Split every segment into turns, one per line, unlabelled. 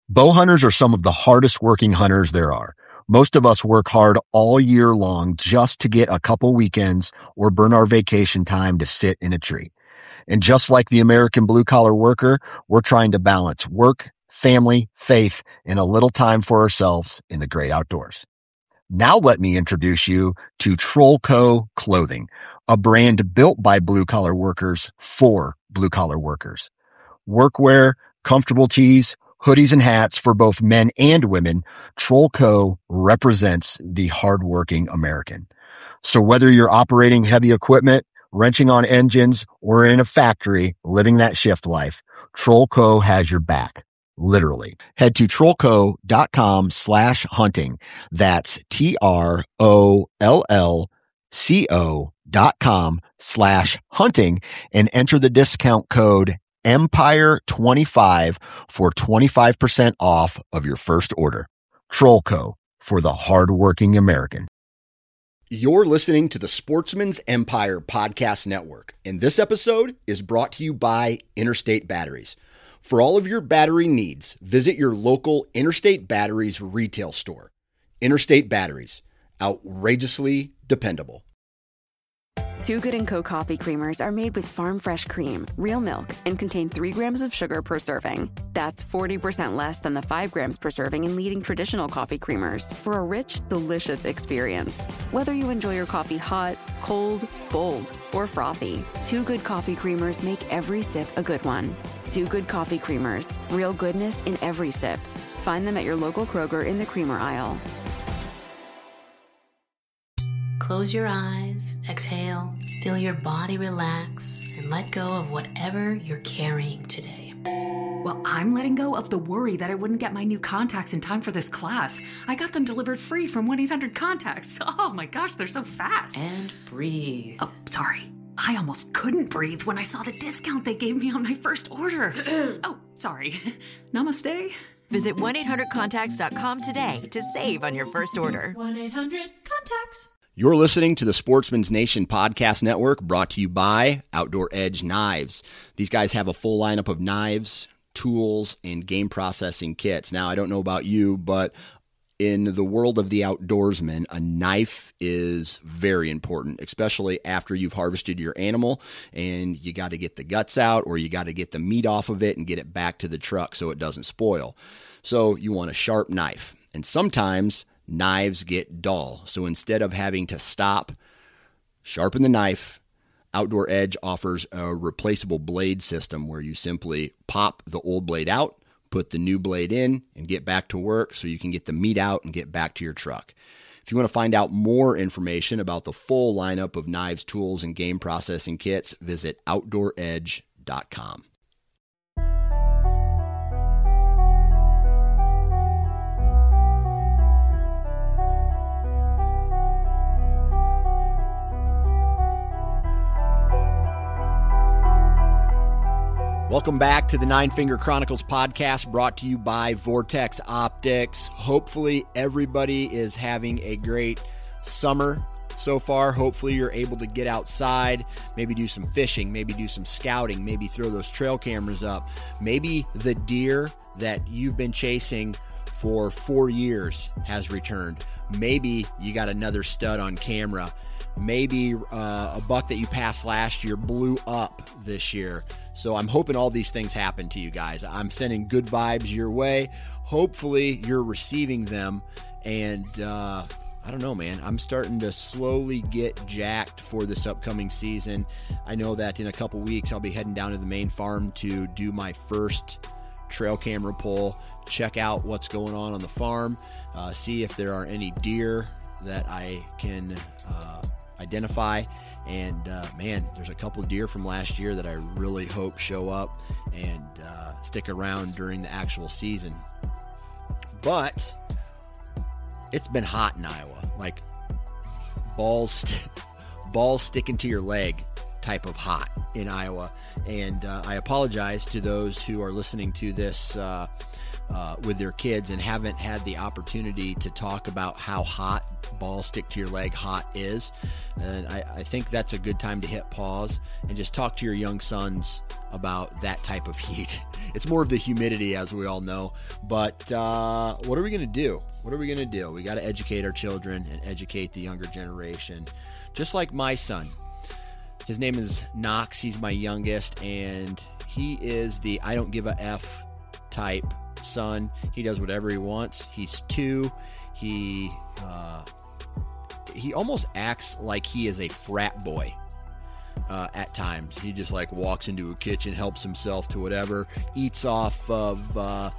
Bow hunters are some of the hardest working hunters there are. Most of us work hard all year long just to get a couple weekends or burn our vacation time to sit in a tree. And just like the American blue-collar worker, we're trying to balance work, family, faith, and a little time for ourselves in the great outdoors. Now let me introduce you to Trollco Clothing, a brand built by blue-collar workers for blue-collar workers. Workwear, comfortable tees, hoodies and hats for both men and women, Trollco represents the hardworking American. So whether you're operating heavy equipment, wrenching on engines, or in a factory living that shift life, Trollco has your back. Literally. Head to trollco.com/hunting. That's TROLLCO.com/hunting and enter the discount code Empire25 for 25% off of your first order. Trollco, for the hardworking American.
You're listening to the Sportsman's Empire Podcast Network, and this episode is brought to you by Interstate Batteries. For all of your battery needs, visit your local Interstate Batteries retail store. Interstate Batteries, outrageously dependable.
Too Good & Co. coffee creamers are made with farm fresh cream, real milk, and contain 3 grams of sugar per serving. That's 40% less than the 5 grams per serving in leading traditional coffee creamers for a rich, delicious experience. Whether you enjoy your coffee hot, cold, bold, or frothy, Too Good coffee creamers make every sip a good one. Too Good coffee creamers, real goodness in every sip. Find them at your local Kroger in the creamer aisle.
Close your eyes, exhale, feel your body relax, and let go of whatever you're carrying today.
Well, I'm letting go of the worry that I wouldn't get my new contacts in time for this class. I got them delivered free from 1-800-CONTACTS. Oh my gosh, they're so fast.
And breathe.
Oh, sorry. I almost couldn't breathe when I saw the discount they gave me on my first order. Oh, sorry. Namaste.
Visit 1-800-CONTACTS.com today to save on your first order.
1-800-CONTACTS.
You're listening to the Sportsman's Nation Podcast Network, brought to you by Outdoor Edge Knives. These guys have a full lineup of knives, tools, and game processing kits. Now, I don't know about you, but in the world of the outdoorsman, a knife is very important, especially after you've harvested your animal and you got to get the guts out or you got to get the meat off of it and get it back to the truck so it doesn't spoil. So you want a sharp knife. And sometimes knives get dull. So instead of having to stop, sharpen the knife, Outdoor Edge offers a replaceable blade system where you simply pop the old blade out, put the new blade in, and get back to work so you can get the meat out and get back to your truck. If you want to find out more information about the full lineup of knives, tools, and game processing kits, visit OutdoorEdge.com. Welcome back to the Nine Finger Chronicles podcast, brought to you by Vortex Optics. Hopefully everybody is having a great summer so far. Hopefully you're able to get outside, maybe do some fishing, maybe do some scouting, maybe throw those trail cameras up. Maybe the deer that you've been chasing for 4 years has returned. Maybe you got another stud on camera. Maybe a buck that you passed last year blew up this year. So I'm hoping all these things happen to you guys. I'm sending good vibes your way. Hopefully you're receiving them. And I don't know, man. I'm starting to slowly get jacked for this upcoming season. I know that in a couple weeks I'll be heading down to the main farm to do my first trail camera pull, check out what's going on the farm, see if there are any deer that I can identify. And man, there's a couple deer from last year that I really hope show up and stick around during the actual season. But it's been hot in Iowa, like balls sticking to your leg type of hot in Iowa. And I apologize to those who are listening to this with their kids and haven't had the opportunity to talk about how hot ball stick to your leg hot is. And I think that's a good time to hit pause and just talk to your young sons about that type of heat. It's more of the humidity, as we all know. But what are we going to do? What are we going to do? We got to educate our children and educate the younger generation. Just like my son. His name is Knox. He's my youngest, and he is the I don't give a F type son. He does whatever he wants. He's 2. He almost acts like he is a frat boy at times. He just like walks into a kitchen, helps himself to whatever, eats off of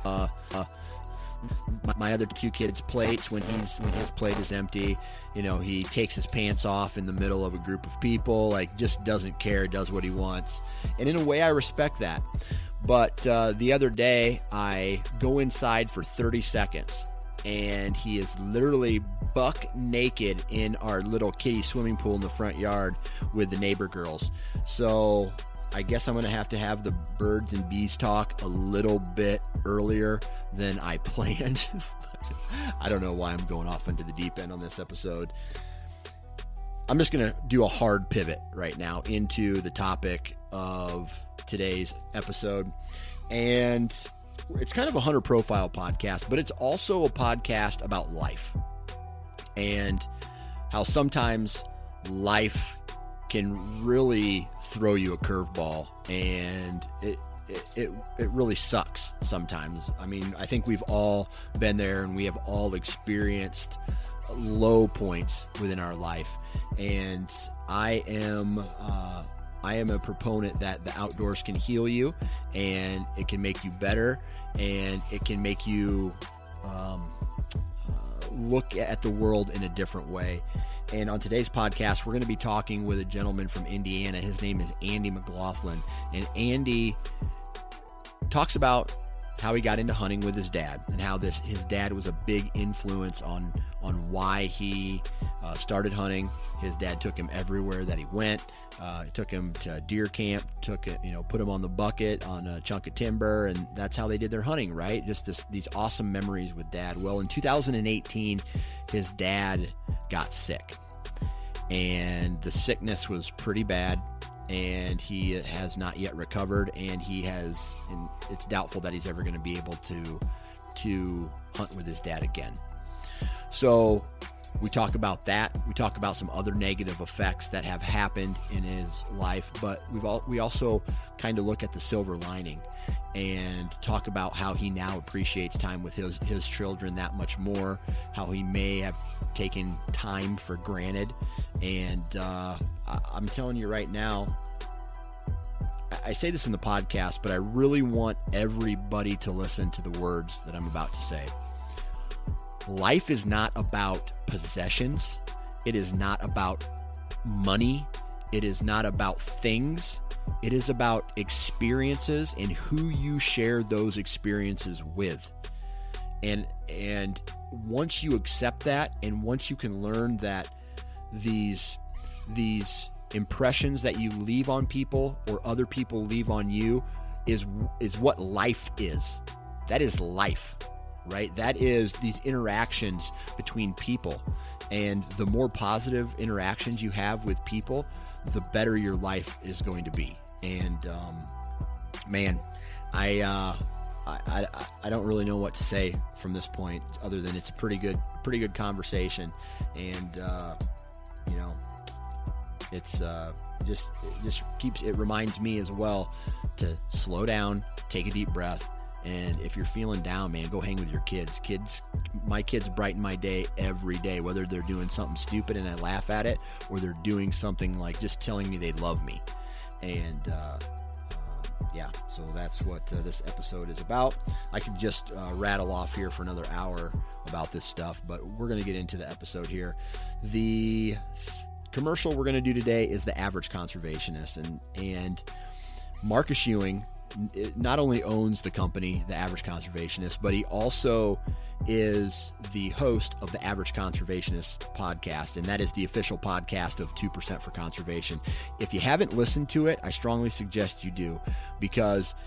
my other 2 kids' plates when his plate is empty. You know, he takes his pants off in the middle of a group of people, like just doesn't care, does what he wants. And in a way, I respect that. But the other day, I go inside for 30 seconds, and he is literally buck naked in our little kiddie swimming pool in the front yard with the neighbor girls. So I guess I'm going to have the birds and bees talk a little bit earlier than I planned. I don't know why I'm going off into the deep end on this episode. I'm just going to do a hard pivot right now into the topic of today's episode. And it's kind of a hunter profile podcast, but it's also a podcast about life and how sometimes life can really throw you a curveball, and it really sucks sometimes. I mean, I think we've all been there, and we have all experienced low points within our life. And I am a proponent that the outdoors can heal you, and it can make you better, and it can make you look at the world in a different way. And on today's podcast, we're going to be talking with a gentleman from Indiana. His name is Andy McLaughlin. And Andy talks about how he got into hunting with his dad, and how his dad was a big influence on why he started hunting. His dad took him everywhere that he went. Took him to deer camp, put him on the bucket on a chunk of timber, and that's how they did their hunting, right? Just these awesome memories with dad. Well, in 2018, his dad got sick, and the sickness was pretty bad, and he has not yet recovered, and it's doubtful that he's ever going to be able to hunt with his dad again. So we talk about that. We talk about some other negative effects that have happened in his life, but we also kind of look at the silver lining and talk about how he now appreciates time with his children that much more, how he may have taken time for granted. And I'm telling you right now, I say this in the podcast, but I really want everybody to listen to the words that I'm about to say. Life is not about possessions. It is not about money. It is not about things. It is about experiences and who you share those experiences with. And once you accept that, and once you can learn that these impressions that you leave on people or other people leave on you is what life is. That is life. Right? That is these interactions between people. And the more positive interactions you have with people, the better your life is going to be. And man, I don't really know what to say from this point, other than it's a pretty good conversation. And it reminds me as well to slow down, take a deep breath. And if you're feeling down, man, go hang with your kids. My kids brighten my day every day, whether they're doing something stupid and I laugh at it, or they're doing something like just telling me they love me. And so that's what this episode is about. I could just rattle off here for another hour about this stuff, but we're going to get into the episode here. The commercial we're going to do today is The Average Conservationist, and Marcus Ewing not only owns the company, The Average Conservationist, but he also is the host of the Average Conservationist podcast, and that is the official podcast of 2% for Conservation. If you haven't listened to it, I strongly suggest you do, because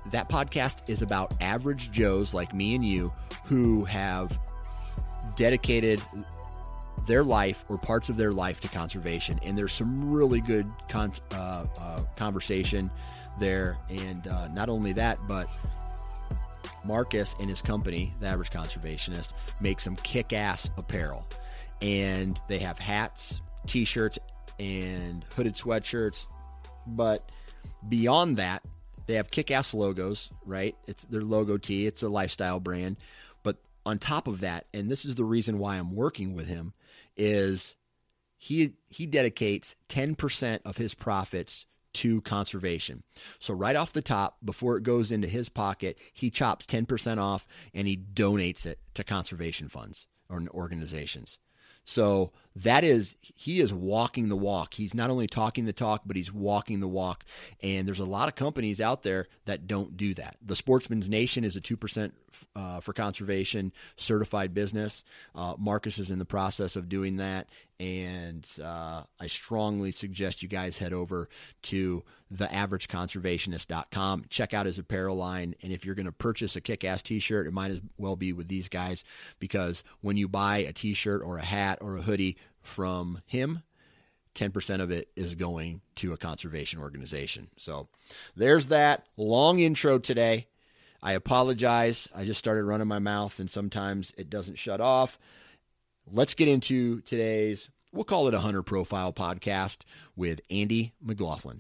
that podcast is about average Joes like me and you who have dedicated their life or parts of their life to conservation. And there's some really good conversation there. And not only that, but Marcus and his company, The Average Conservationist, make some kick-ass apparel. And they have hats, t-shirts, and hooded sweatshirts. But beyond that, they have kick-ass logos, right? It's their logo tee. It's a lifestyle brand. But on top of that, and this is the reason why I'm working with him, is he dedicates 10% of his profits to conservation. So right off the top, before it goes into his pocket, he chops 10% off and he donates it to conservation funds or organizations. So he is walking the walk. He's not only talking the talk, but he's walking the walk. And there's a lot of companies out there that don't do that. The Sportsman's Nation is a 2% for conservation certified business. Marcus is in the process of doing that. And I strongly suggest you guys head over to theaverageconservationist.com. Check out his apparel line. And if you're going to purchase a kick-ass t-shirt, it might as well be with these guys, because when you buy a t-shirt or a hat or a hoodie from him, 10% of it is going to a conservation organization. So there's that long intro today. I apologize. I just started running my mouth and sometimes it doesn't shut off. Let's get into today's, we'll call it a hunter profile podcast with Andy McLaughlin.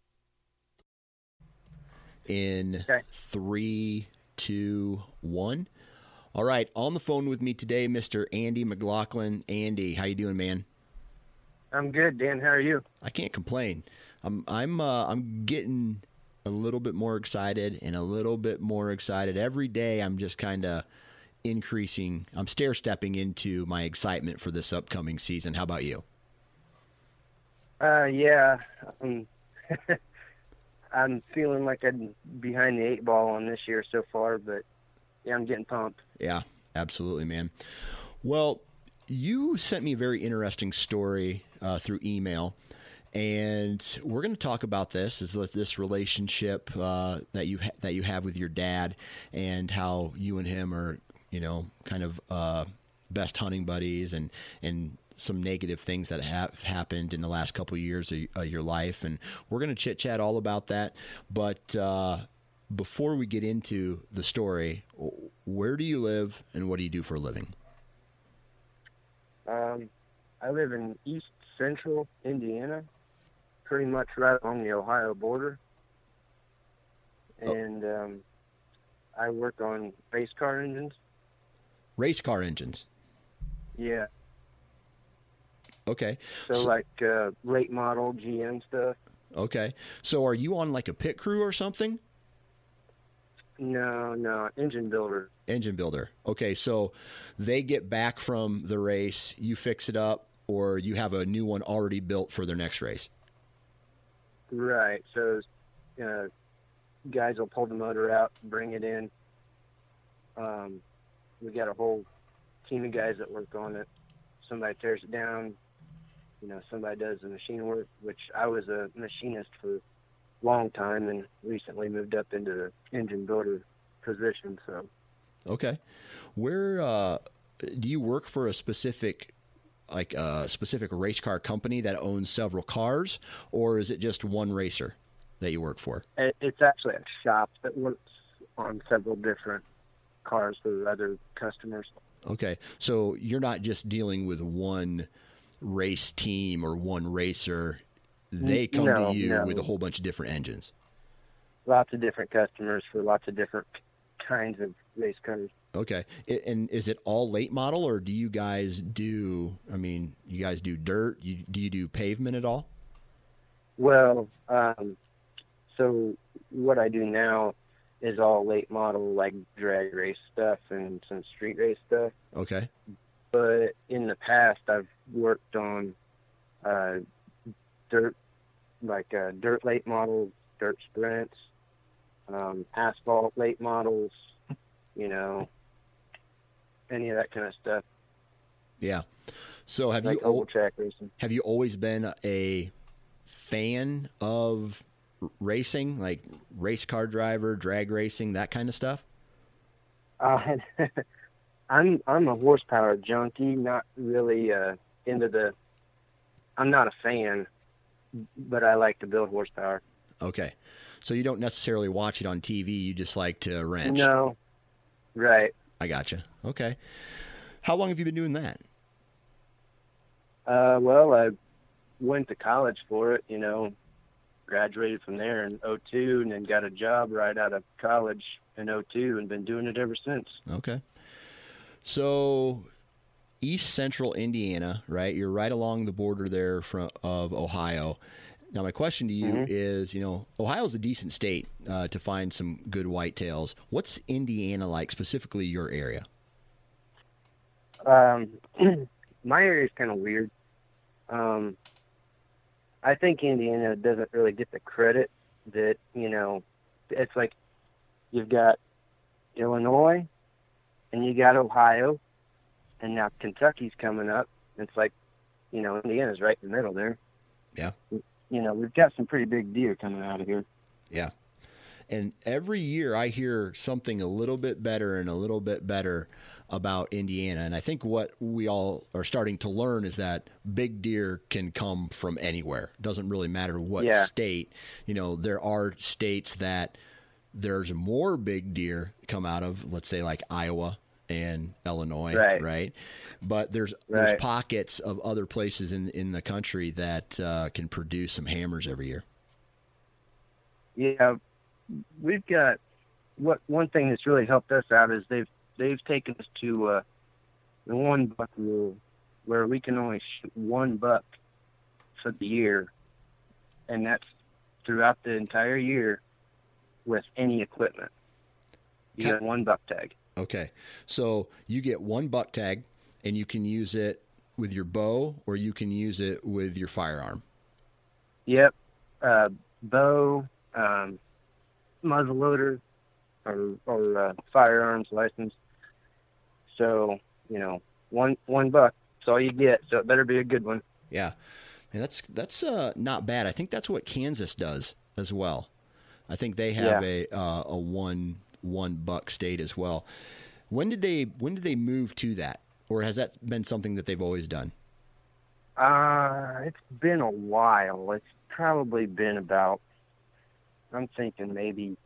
In 3, 2, 1. All right, on the phone with me today, Mr. Andy McLaughlin. Andy, how you doing, man?
I'm good, Dan. How are you?
I can't complain. I'm getting a little bit more excited and a little bit more excited every day. I'm just kind of increasing. I'm stair-stepping into my excitement for this upcoming season. How about you?
Yeah. I'm feeling like I'm behind the 8 ball on this year so far, but yeah, I'm getting pumped. Yeah,
absolutely, man. Well, you sent me a very interesting story through email, and we're going to talk about this relationship that you have with your dad, and how you and him are, kind of best hunting buddies, and some negative things that have happened in the last couple of years of your life. And we're going to chit chat all about that. But before we get into the story, where do you live and what do you do for a living?
I live in East Central Indiana, pretty much right along the Ohio border. And I work on race car engines.
Race car engines?
Yeah.
Okay.
So like late model GM stuff.
Okay. So are you on like a pit crew or something?
No, engine builder.
Engine builder. Okay, so they get back from the race, you fix it up, or you have a new one already built for their next race?
Right. So guys will pull the motor out, bring it in. We got a whole team of guys that work on it. Somebody tears it down. Somebody does the machine work, which I was a machinist for a long time and recently moved up into the engine builder position. So,
okay. Where do you work for a specific race car company that owns several cars, or is it just one racer that you work for?
It's actually a shop that works on several different cars for other customers.
Okay. So you're not just dealing with one race team or one racer. They come to you with a whole bunch of different engines.
Lots of different customers for lots of different kinds of race cars.
Okay. And is it all late model, or do you guys do dirt? Do you do pavement at all?
Well, so what I do now is all late model, like drag race stuff and some street race stuff.
Okay.
But in the past, I've worked on dirt late models, dirt sprints, asphalt late models, any of that kind of stuff.
Yeah. So have you always been a fan of racing, like race car driver, drag racing, that kind of stuff?
I'm a horsepower junkie, not really I'm not a fan, but I like to build horsepower.
Okay. So you don't necessarily watch it on TV, you just like to wrench?
No. Right.
I gotcha. Okay. How long have you been doing that?
Well, I went to college for it, graduated from there in 2002 and then got a job right out of college in 2002 and been doing it ever since.
Okay. So East Central Indiana, right? You're right along the border there of Ohio. Now, my question to you is, Ohio's a decent state to find some good whitetails. What's Indiana like, specifically your area?
My area is kind of weird. I think Indiana doesn't really get the credit that, it's like you've got Illinois and you got Ohio and now Kentucky's coming up. It's like, Indiana's right in the middle there.
Yeah.
We've got some pretty big deer coming out of here.
Yeah. And every year I hear something a little bit better and a little bit better about Indiana. And I think what we all are starting to learn is that big deer can come from anywhere. It doesn't really matter what state. There are states that there's more big deer come out of, let's say like Iowa and Illinois, right? But there's pockets of other places in the country that can produce some hammers every year.
Yeah, we've got one thing that's really helped us out is they've taken us to the 1 buck rule, where we can only shoot 1 buck for the year, and that's throughout the entire year with any equipment. You get 1 buck tag.
Okay, so you get 1 buck tag, and you can use it with your bow, or you can use it with your firearm.
Yep, bow, muzzleloader, or firearms license. So, 1 buck. That's all you get. So it better be a good one.
Yeah, and that's not bad. I think that's what Kansas does as well. I think they have a 1 buck state as well. When did they move to that, or has that been something that they've always done?
It's been a while. It's probably been about, I'm thinking maybe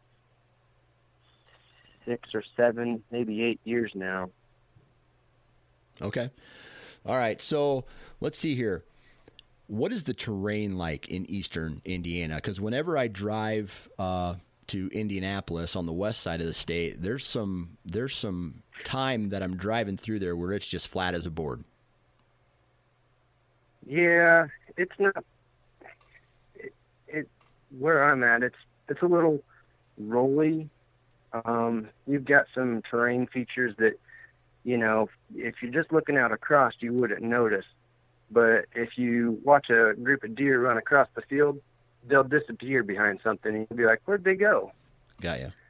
6 or 7, maybe 8 years now.
Okay. All right. So let's see here. What is the terrain like in eastern Indiana? Because whenever I drive to Indianapolis on the west side of the state, there's some time that I'm driving through there where it's just flat as a board.
Yeah, it's not. Where I'm at, it's a little rolly. You've got some terrain features that, if you're just looking out across, you wouldn't notice. But if you watch a group of deer run across the field, they'll disappear behind something, and you'll be like, "Where'd they go?"
Got you.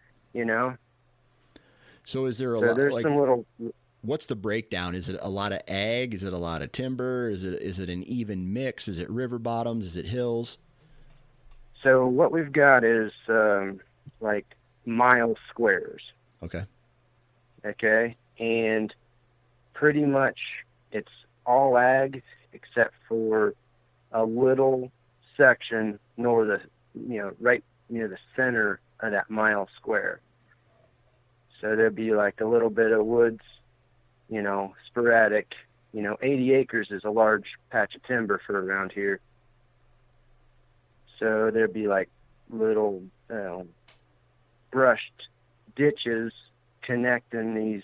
So is there a lot?
There's some little.
What's the breakdown? Is it a lot of ag? Is it a lot of timber? Is it an even mix? Is it river bottoms? Is it hills?
So what we've got is like mile squares.
Okay.
Okay, and pretty much it's all ag except for a little section right near the center of that mile square. So there'd be like a little bit of woods, sporadic. 80 acres is a large patch of timber for around here. So there'd be like little brushed ditches connecting these,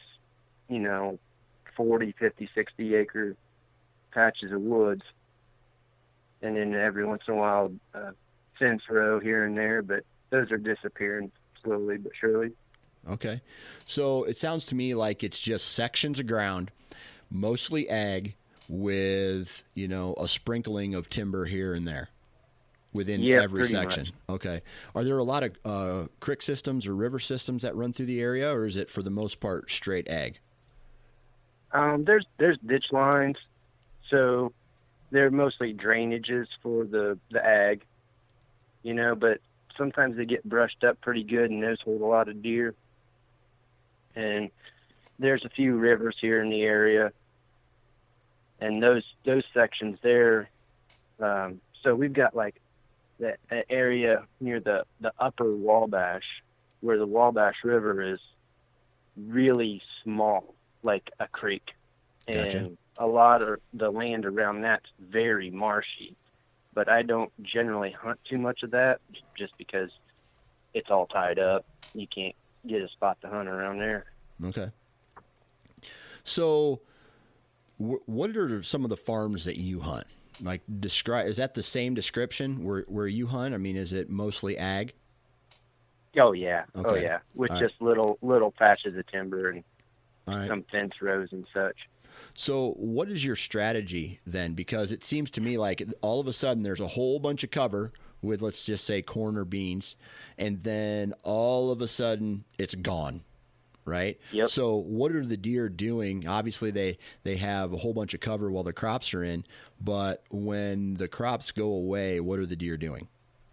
40, 50, 60 acre patches of woods. And then every once in a while, fence row here and there, but those are disappearing slowly but surely.
Okay. So it sounds to me like it's just sections of ground, mostly ag, with, a sprinkling of timber here and there within every section. Much. Okay. Are there a lot of creek systems or river systems that run through the area, or is it for the most part straight ag?
There's ditch lines, so they're mostly drainages for the ag, but sometimes they get brushed up pretty good, and those hold a lot of deer. And there's a few rivers here in the area, and those sections there. So we've got like that area near the upper Wabash, where the Wabash River is really small, like a creek.
Gotcha.
And a lot of the land around that's very marshy. But I don't generally hunt too much of that just because it's all tied up. You can't get a spot to hunt around there.
Okay. So what are some of the farms that you hunt? Like, describe, is that the same description where you hunt? I mean, is it mostly ag?
Oh yeah.
Okay.
Oh yeah. With
All
just little patches of timber and
All right.
some fence rows and such.
So what is your strategy then? Because it seems to me like all of a sudden there's a whole bunch of cover with, let's just say, corn or beans, and then all of a sudden it's gone, right?
Yep.
So what are the deer doing? Obviously they have a whole bunch of cover while the crops are in, but when the crops go away, what are the deer doing?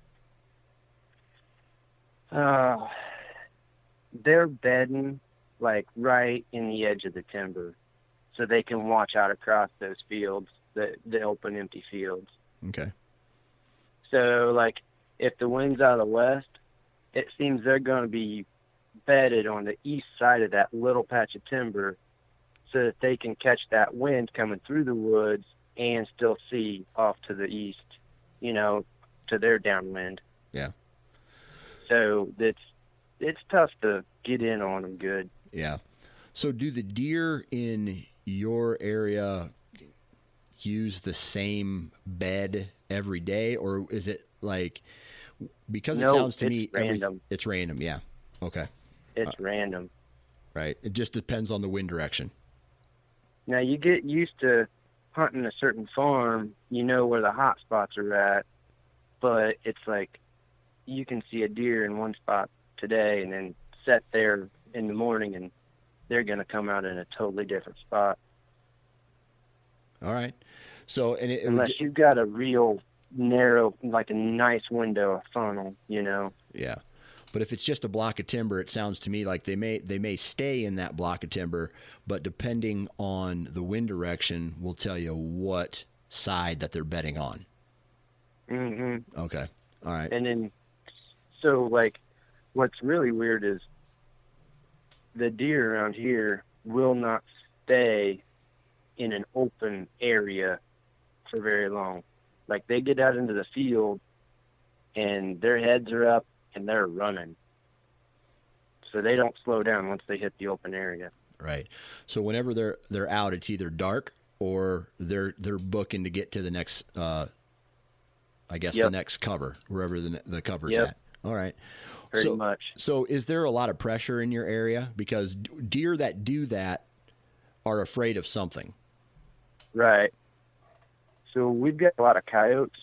They're bedding like right in the edge of the timber, so they can watch out across those fields, the open, empty fields.
Okay.
So, like, if the wind's out of the west, it seems they're going to be bedded on the east side of that little patch of timber so that they can catch that wind coming through the woods and still see off to the east, to their downwind.
Yeah.
So it's tough to get in on them good.
Yeah. So do the deer in your area use the same bed every day, or is it like, because it
No,
sounds to
it's
me
random.
It's random. Yeah. Okay.
It's random.
Right. It just depends on the wind direction.
Now, you get used to hunting a certain farm, you know where the hot spots are at, but it's like you can see a deer in one spot today and then set there in the morning, and they're going to come out in a totally different spot.
All right. So, and
unless you've got a real narrow, like a nice window, a funnel,
Yeah. But if it's just a block of timber, it sounds to me like they may stay in that block of timber, but depending on the wind direction will tell you what side that they're bedding on.
Mm-hmm.
Okay. All right.
And then, so like, what's really weird is the deer around here will not stay in an open area for very long. Like, they get out into the field and their heads are up and they're running. So they don't slow down once they hit the open area.
Right. So whenever they're out, it's either dark or they're booking to get to the next, the next cover, wherever the cover's at. All right.
Pretty much.
So is there a lot of pressure in your area? Because deer that do that are afraid of something.
Right. So we've got a lot of coyotes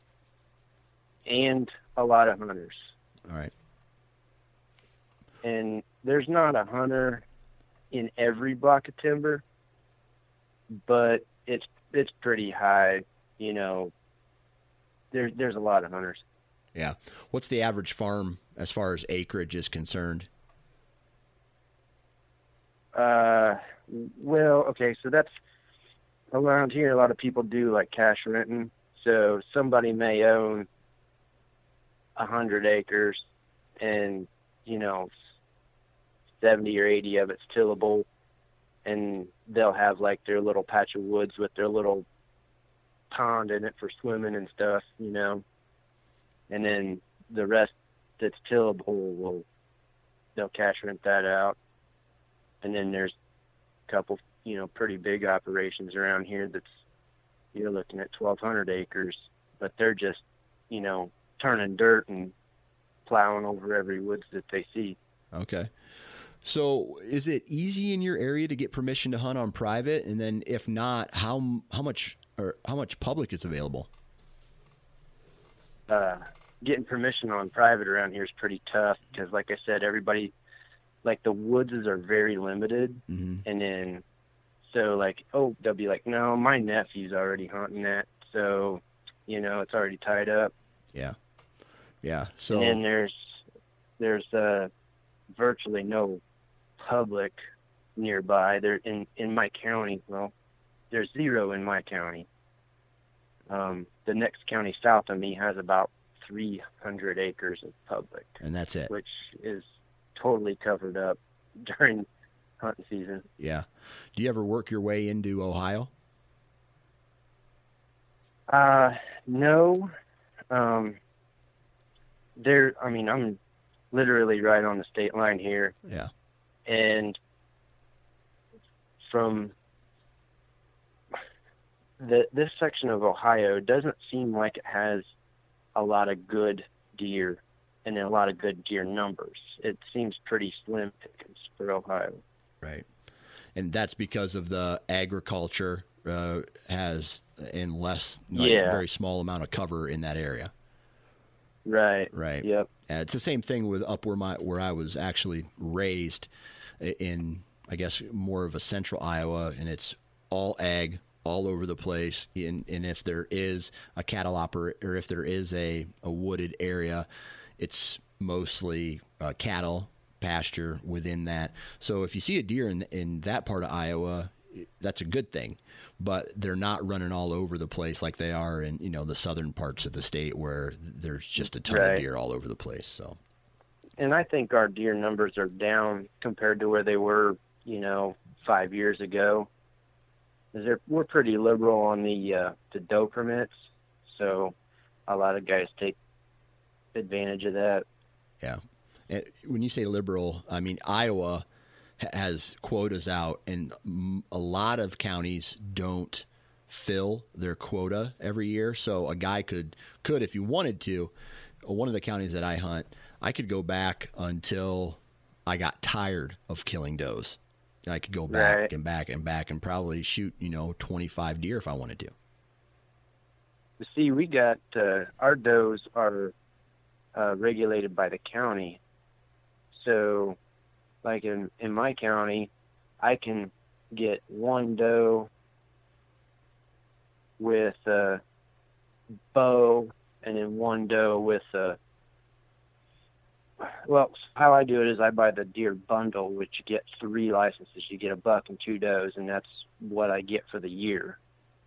and a lot of hunters.
All right.
And there's not a hunter in every block of timber, but it's pretty high, There's a lot of hunters.
Yeah. What's the average farm as far as acreage is concerned?
Well, okay, so that's around here. A lot of people do like cash renting. So somebody may own 100 acres, and 70 or 80 of it's tillable, and they'll have like their little patch of woods with their little pond in it for swimming and stuff, and then the rest that's tillable they'll cash rent that out. And then there's a couple, pretty big operations around here that's, you're looking at 1,200 acres, but they're just, turning dirt and plowing over every woods that they see.
Okay. So is it easy in your area to get permission to hunt on private? And then if not, how much public is available?
Getting permission on private around here is pretty tough because, like I said, everybody, like, the woods are very limited.
Mm-hmm.
And then, so like, they'll be like, no, my nephew's already hunting that. So, it's already tied up.
Yeah. Yeah. So
and then there's virtually no public nearby. There in my county. Well, there's zero in my county. The next county south of me has about 300 acres of public,
and that's it.
Which is totally covered up during hunting season.
Yeah. Do you ever work your way into Ohio?
No. I'm literally right on the state line here.
Yeah.
And from this section of Ohio doesn't seem like it has a lot of good deer and a lot of good deer numbers. It seems pretty slim pickings for Ohio.
Right. And that's because of the agriculture has in less, very small amount of cover in that area.
Right.
Right.
Yep.
It's the same thing with up where I was actually raised in, I guess, more of a central Iowa, and it's all ag all over the place. And if there is a cattle or if there is a wooded area, it's mostly cattle pasture within that. So if you see a deer in that part of Iowa, that's a good thing. But they're not running all over the place like they are in, the southern parts of the state where there's just a ton of deer all over the place. So,
and I think our deer numbers are down compared to where they were, 5 years ago. We're pretty liberal on the doe permits, so a lot of guys take advantage of that.
Yeah. And when you say liberal, I mean Iowa has quotas out, and a lot of counties don't fill their quota every year. So a guy could, if you wanted to, one of the counties that I hunt, I could go back until I got tired of killing does. I could go back and back and back and probably shoot, 25 deer if I wanted to.
See, we got our does are regulated by the county. So, like in my county, I can get one doe with a bow and then one doe with a... Well, how I do it is I buy the deer bundle, which you get 3 licenses. You get a buck and 2 does, and that's what I get for the year,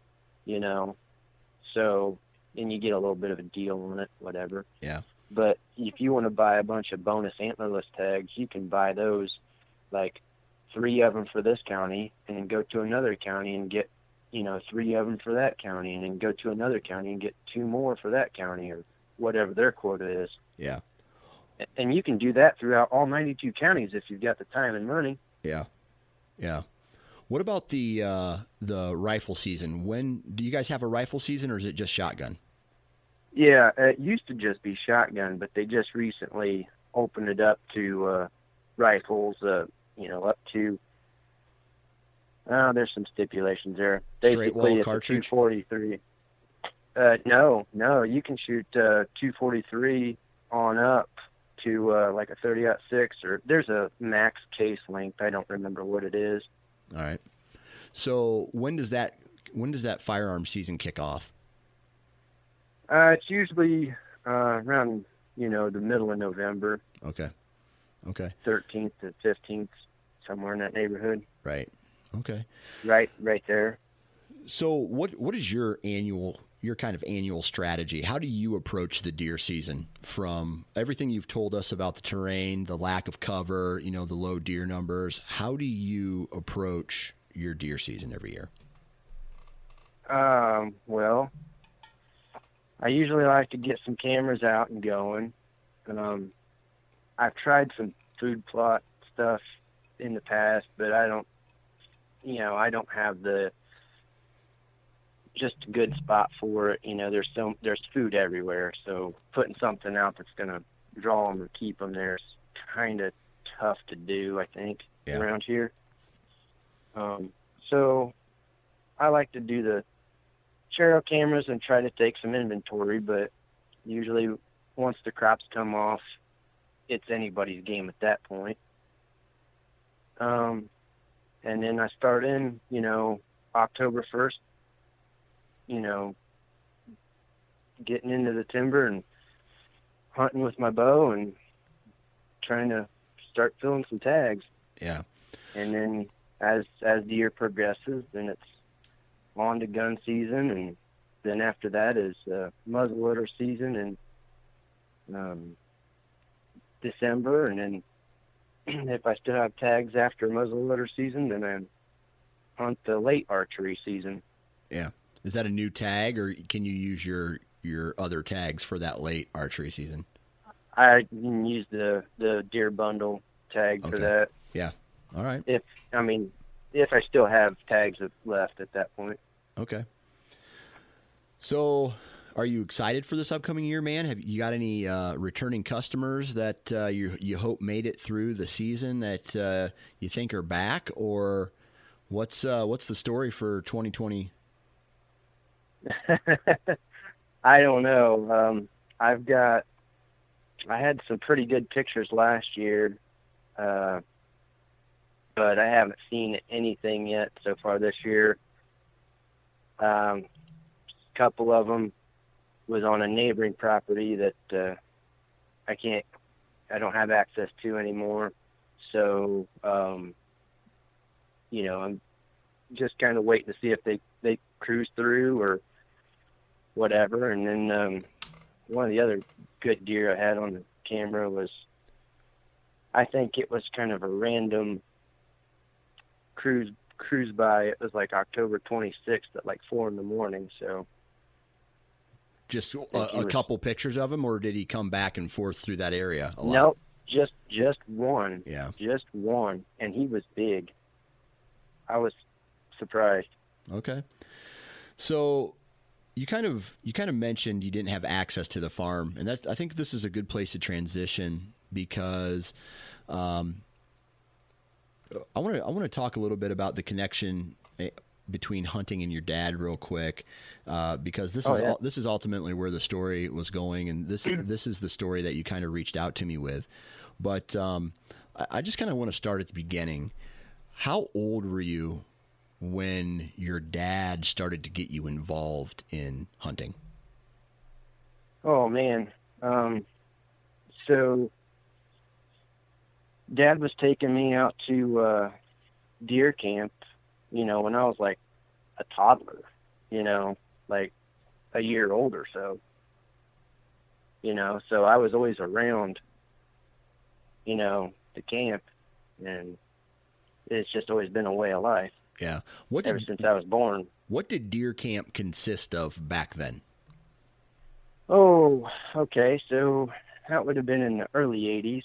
So, and you get a little bit of a deal on it, whatever.
Yeah.
But if you want to buy a bunch of bonus antlerless tags, you can buy those, like 3 of them for this county, and then go to another county and get, 3 of them for that county, and then go to another county and get 2 more for that county, or whatever their quota is.
Yeah.
And you can do that throughout all 92 counties if you've got the time and money.
Yeah. Yeah. What about the rifle season? When do you guys have a rifle season, or is it just shotgun?
Yeah, it used to just be shotgun, but they just recently opened it up to rifles, up to, there's some stipulations there.
Straight wall
Basically,
cartridge?
243. No, you can shoot 243 on up to like a 30-06, or there's a max case length. I don't remember what it is.
All right. So when does that firearm season kick off?
It's usually around, the middle of November.
Okay.
13th to 15th, somewhere in that neighborhood.
Right. Okay.
Right there.
So what is your kind of annual strategy? How do you approach the deer season from everything you've told us about the terrain, the lack of cover, the low deer numbers? How do you approach your deer season every year?
Well, I usually like to get some cameras out and going. I've tried some food plot stuff in the past, but I don't have just a good spot for it. There's food everywhere, so putting something out that's going to draw them or keep them there is kind of tough to do, I think, around here. So I like to do the trail cameras and try to take some inventory, but usually once the crops come off, it's anybody's game at that point. And then I start in, October 1st, getting into the timber and hunting with my bow and trying to start filling some tags.
Yeah.
And then as the year progresses, then it's on to gun season, and then after that is muzzleloader season in December, and then if I still have tags after muzzleloader season, then I hunt the late archery season.
Yeah. Is that a new tag, or can you use your other tags for that late archery season?
I can use the deer bundle tag for that.
Yeah. All right.
If I still have tags left at that point.
Okay. So, are you excited for this upcoming year, man? Have you got any returning customers that you hope made it through the season that you think are back, or what's the story for 2020?
I don't know. I had some pretty good pictures last year, but I haven't seen anything yet so far this year. A couple of them was on a neighboring property that I don't have access to anymore. So, I'm just kind of waiting to see if they cruise through or whatever. And then one of the other good deer I had on the camera was, I think it was kind of a random cruise by. It was like October 26th at like 4 a.m. So
just a couple pictures of him, or did he come back and forth through that area a lot?
Nope, just one.
Yeah,
just one, and he was big. I was surprised.
Okay, so you kind of mentioned you didn't have access to the farm, and I think this is a good place to transition because I want to talk a little bit about the connection between hunting and your dad real quick, because this is ultimately where the story was going, and this is the story that you kind of reached out to me with. But I just kind of want to start at the beginning. How old were you when your dad started to get you involved in hunting?
Oh man. So Dad was taking me out to deer camp, when I was like a toddler, like a year old or so. So I was always around, the camp, and it's just always been a way of life.
Yeah.
Ever since I was born.
What did deer camp consist of back then?
Oh, okay. So that would have been in the early 80s.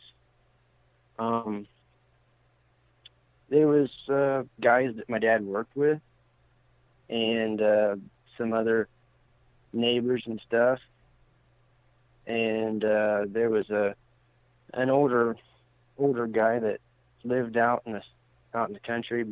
There was guys that my dad worked with, and some other neighbors and stuff. And there was an older guy that lived out in the country,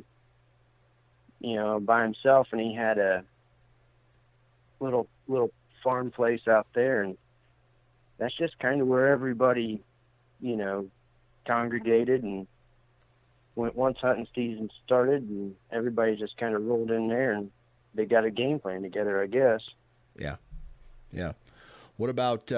by himself, and he had a little farm place out there, and that's just kind of where everybody, congregated, and once hunting season started, and everybody just kind of rolled in there, and they got a game plan together, I guess.
Yeah. What about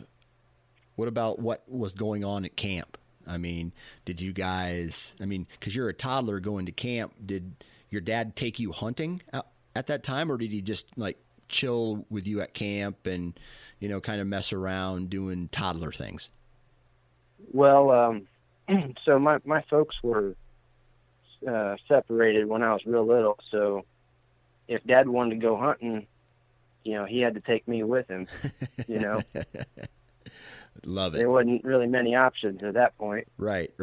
what was going on at camp? I mean, did you guys? Because you're a toddler going to camp, did your dad take you hunting at that time, or did he just like chill with you at camp and, kind of mess around doing toddler things?
Well, so my folks were separated when I was real little. So if Dad wanted to go hunting, he had to take me with him,
Love it.
There wasn't really many options at that point.
Right.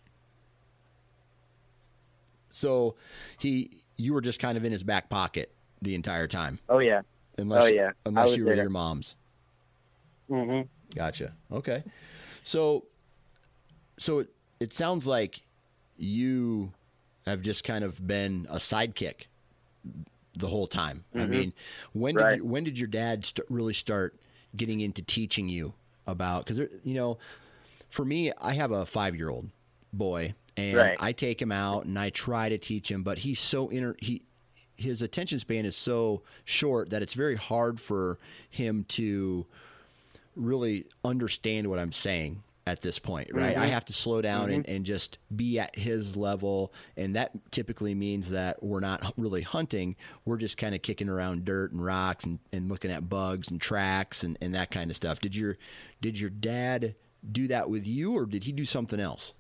So you were just kind of in his back pocket the entire time.
Oh yeah.
Unless you were
there.
your mom's.
Mm-hmm.
Gotcha. Okay. So it sounds like you have just kind of been a sidekick the whole time. Mm-hmm. I mean, when did your dad really start getting into teaching you about? Because for me, I have a 5-year-old boy, and I take him out and I try to teach him, but he's so his attention span is so short that it's very hard for him to really understand what I'm saying at this point, right? I have to slow down and just be at his level. And that typically means that we're not really hunting. We're just kind of kicking around dirt and rocks and looking at bugs and tracks and that kind of stuff. Did your dad do that with you, or did he do something else?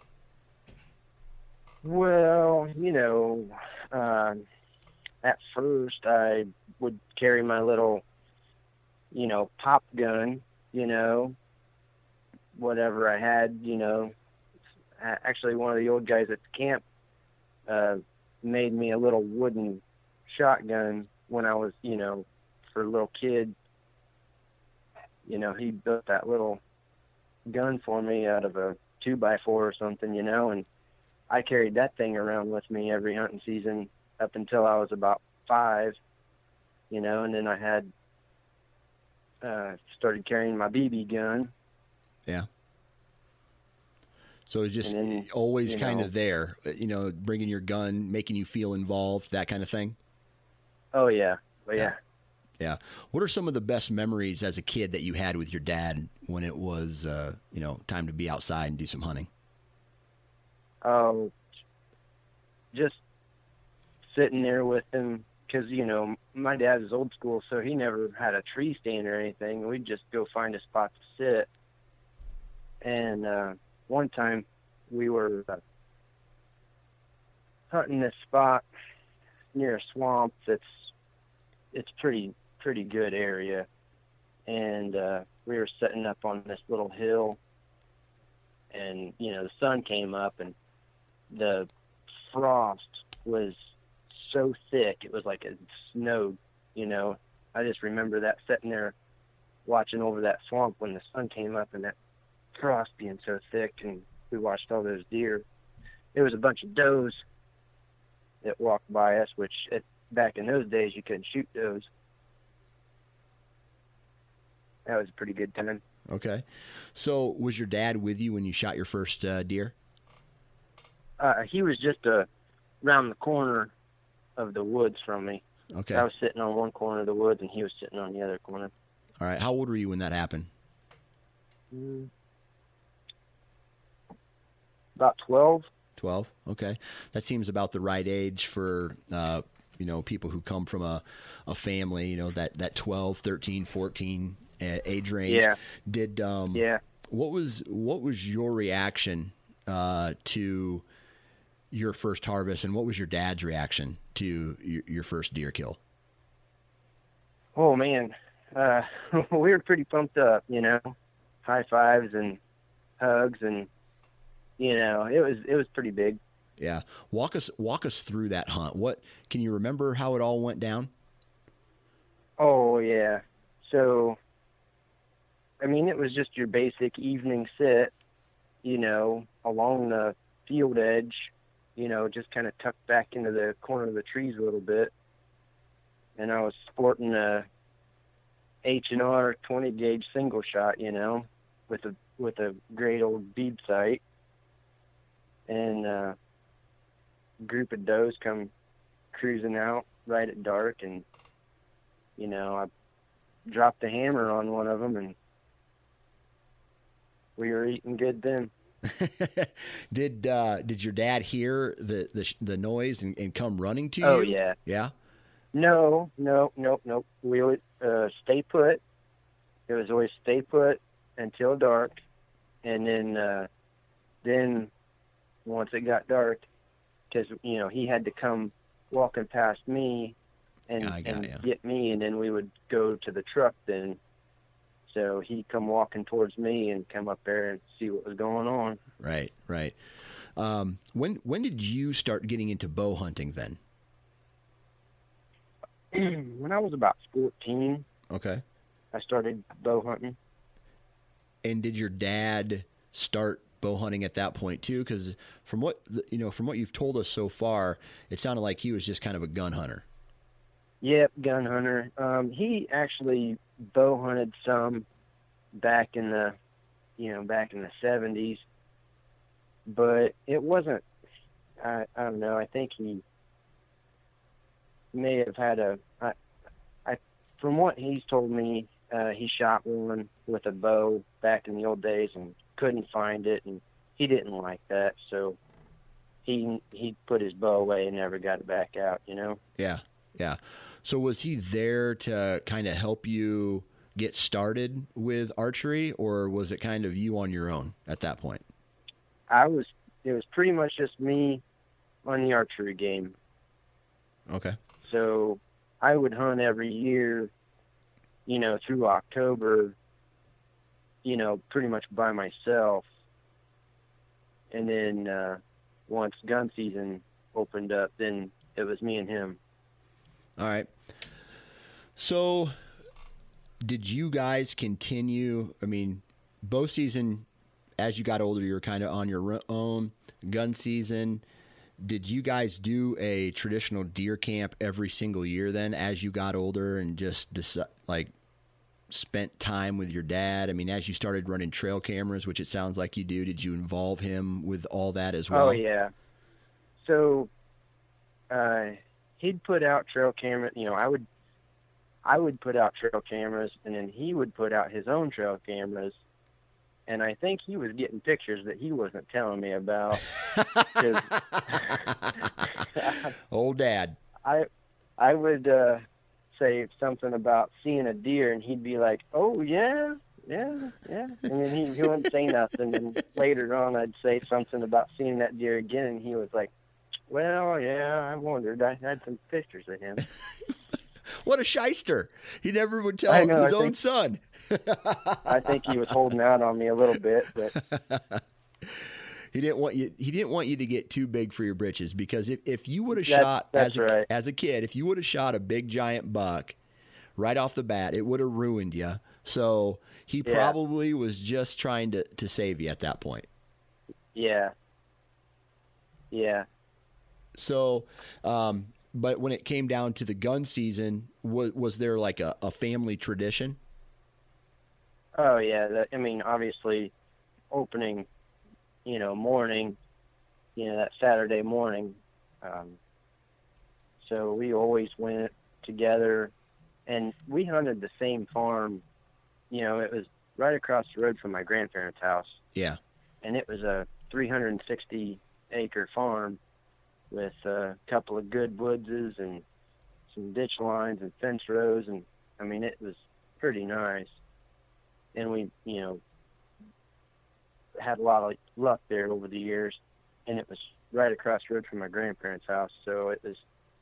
Well, at first I would carry my little, pop gun, whatever I had, Actually, one of the old guys at the camp made me a little wooden shotgun when I was, for a little kid. He built that little gun for me out of a 2x4 or something, and I carried that thing around with me every hunting season up until I was about 5, and then I had started carrying my BB gun.
Yeah. So it's just always kind of there, bringing your gun, making you feel involved, that kind of thing.
Oh yeah. Well, yeah.
Yeah. What are some of the best memories as a kid that you had with your dad when it was, time to be outside and do some hunting?
Just sitting there with him, because, my dad is old school, so he never had a tree stand or anything. We'd just go find a spot to sit. And one time we were hunting this spot near a swamp it's pretty good area. And we were setting up on this little hill, and, the sun came up, and the frost was so thick, it was like it snowed, I just remember that, sitting there watching over that swamp when the sun came up and that frost being so thick, and we watched all those deer. There was a bunch of does that walked by us, which back in those days you couldn't shoot does. That was a pretty good time.
Okay. So was your dad with you when you shot your first deer?
He was just around the corner of the woods from me.
Okay.
I was sitting on one corner of the woods, and he was sitting on the other corner.
All right. How old were you when that happened?
About 12.
12. Okay. That seems about the right age for, people who come from a family, that 12, 13, 14 age range.
Yeah.
What was your reaction to your first harvest, and what was your dad's reaction to your first deer kill?
Oh man, we were pretty pumped up, high fives and hugs, and it was pretty big.
Yeah. Walk us through that hunt. What can you remember how it all went down?
Oh yeah. So, it was just your basic evening sit, along the field edge, just kind of tucked back into the corner of the trees a little bit. And I was sporting a H&R 20 gauge single shot, with a great old bead sight. And a group of does come cruising out right at dark, and I dropped the hammer on one of them, and we were eating good then.
Did your dad hear the noise and come running to you?
Oh yeah.
Yeah.
No. We would stay put. It was always stay put until dark, and then once it got dark, because he had to come walking past me and get me, and then we would go to the truck then. So he'd come walking towards me and come up there and see what was going on.
Right. When did you start getting into bow hunting then?
When I was about 14.
Okay.
I started bow hunting.
And did your dad start bow hunting at that point too? Because from what you've told us so far, it sounded like he was just kind of a gun hunter.
Yep, gun hunter. He actually bow hunted some back in the 70s, but it wasn't. I don't know. I think he may have had from what he's told me, he shot one with a bow back in the old days and couldn't find it, and he didn't like that, so he put his bow away and never got it back out, you know?
Yeah, yeah. So was he there to kind of help you get started with archery, or was it kind of you on your own at that point?
It was pretty much just me on the archery game.
Okay.
So I would hunt every year, through October, pretty much by myself. And then once gun season opened up, then it was me and him.
All right. So did you guys continue? I mean, bow season, as you got older, you were kind of on your own. Gun season, did you guys do a traditional deer camp every single year then as you got older and just spent time with your dad? I mean, as you started running trail cameras, which it sounds like you do, did you involve him with all that as well?
Oh, yeah. So he'd put out trail cameras. I would put out trail cameras, and then he would put out his own trail cameras. And I think he was getting pictures that he wasn't telling me about.
Old Dad.
I would say something about seeing a deer, and he'd be like, "Oh yeah, yeah, yeah," and then he wouldn't say nothing. And later on, I'd say something about seeing that deer again, and he was like, "Well, yeah, I wondered. I had some pictures of him."
What a shyster! He never would tell his own son.
I think he was holding out on me a little bit, but
he didn't want you to get too big for your britches, because if you would have shot as a kid, if you would have shot a big giant buck right off the bat, it would have ruined you. So he probably was just trying to save you at that point.
Yeah. Yeah.
So, but when it came down to the gun season, was there like a family tradition?
Oh yeah. Obviously opening, morning, that Saturday morning. So we always went together, and we hunted the same farm. It was right across the road from my grandparents' house.
Yeah. And
it was a 360-acre farm with a couple of good woodses and some ditch lines and fence rows. And, it was pretty nice. And we, had a lot of luck there over the years. And it was right across the road from my grandparents' house. So it was,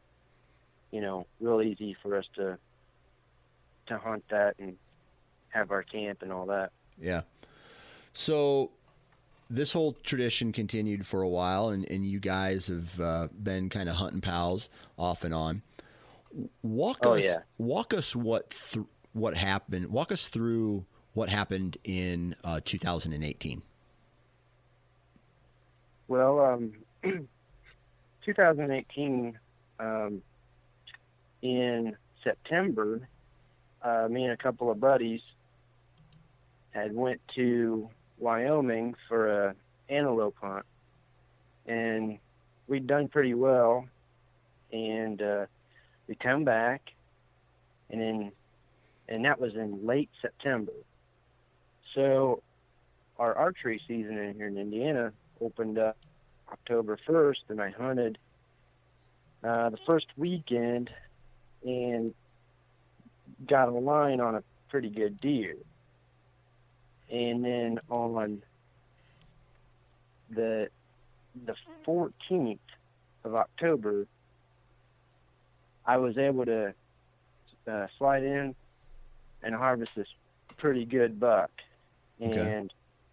real easy for us to hunt that and have our camp and all that.
Yeah. So this whole tradition continued for a while, and you guys have been kind of hunting pals off and on. Walk us what happened. Walk us through what happened in 2018.
Well, 2018, in September, me and a couple of buddies had went to Wyoming for a antelope hunt, and we'd done pretty well, and we come back, and that was in late September. So our archery season in here in Indiana opened up October 1st, and I hunted the first weekend and got a line on a pretty good deer. And then on the 14th of October, I was able to slide in and harvest this pretty good buck.
Okay.
And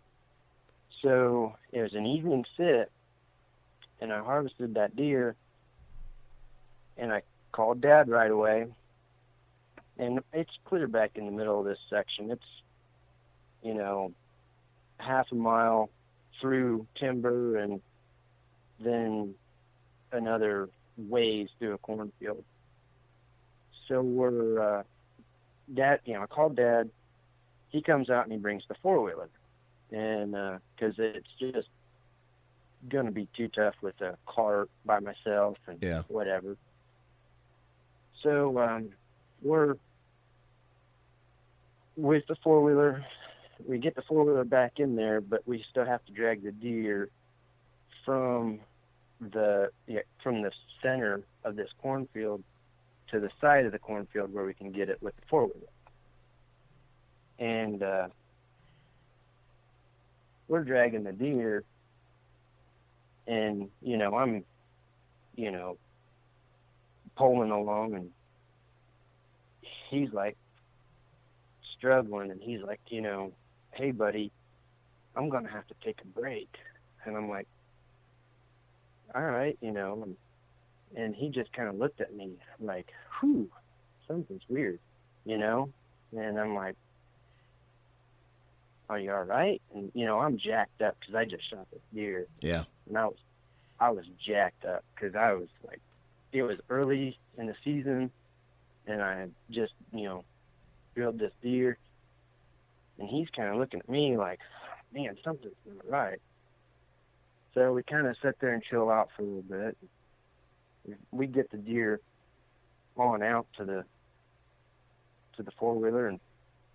so it was an evening sit, and I harvested that deer, and I called Dad right away. And it's clear back in the middle of this section. It's, half a mile through timber and then another ways through a cornfield. So we're, Dad, I called Dad. He comes out and he brings the four-wheeler. And, cause it's just going to be too tough with a cart by myself and whatever. So, we're with the four-wheeler, we get the four-wheeler back in there, but we still have to drag the deer from the center of this cornfield to the side of the cornfield where we can get it with the four-wheeler. And we're dragging the deer, and, I'm, pulling along, and he's like struggling, and he's like, hey, buddy, I'm going to have to take a break. And I'm like, all right, and he just kind of looked at me like, whew, something's weird, and I'm like, are you all right? And, I'm jacked up because I just shot this deer.
Yeah.
And I was jacked up because I was like, it was early in the season, and I had just, killed this deer. And he's kind of looking at me like, man, something's not right. So we kind of sit there and chill out for a little bit. We get the deer on out to the four-wheeler and,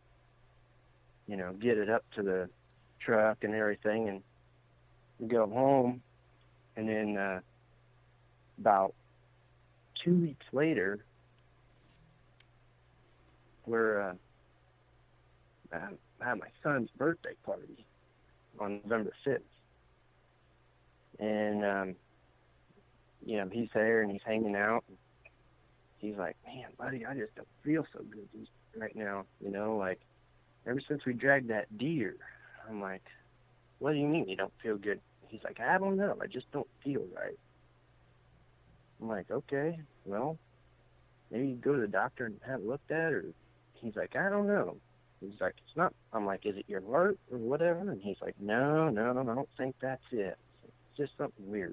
get it up to the truck and everything, and we go home. And then about 2 weeks later, I had my son's birthday party on November 5th. And, he's there and he's hanging out. He's like, man, buddy, I just don't feel so good right now. Like, ever since we dragged that deer. I'm like, what do you mean you don't feel good? He's like, I don't know. I just don't feel right. I'm like, okay, well, maybe you go to the doctor and have it looked at, or he's like, I don't know. He's like, it's not. I'm like, is it your heart or whatever? And he's like, no, I don't think that's it. It's just something weird.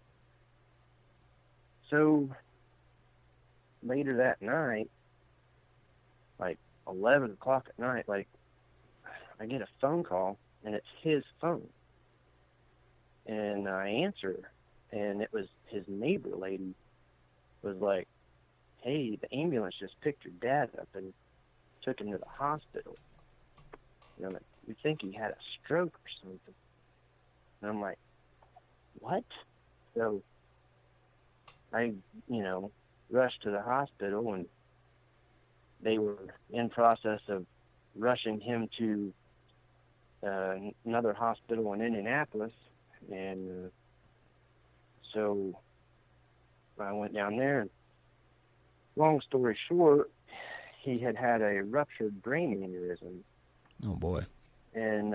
So later that night, like 11 o'clock at night, like I get a phone call, and it's his phone. And I answer, and it was his neighbor lady was like, hey, the ambulance just picked your dad up and took him to the hospital. Like, we think he had a stroke or something. And I'm like, what? So I, rushed to the hospital, and they were in process of rushing him to another hospital in Indianapolis. And so I went down there, and long story short, he had a ruptured brain aneurysm.
Oh, boy.
And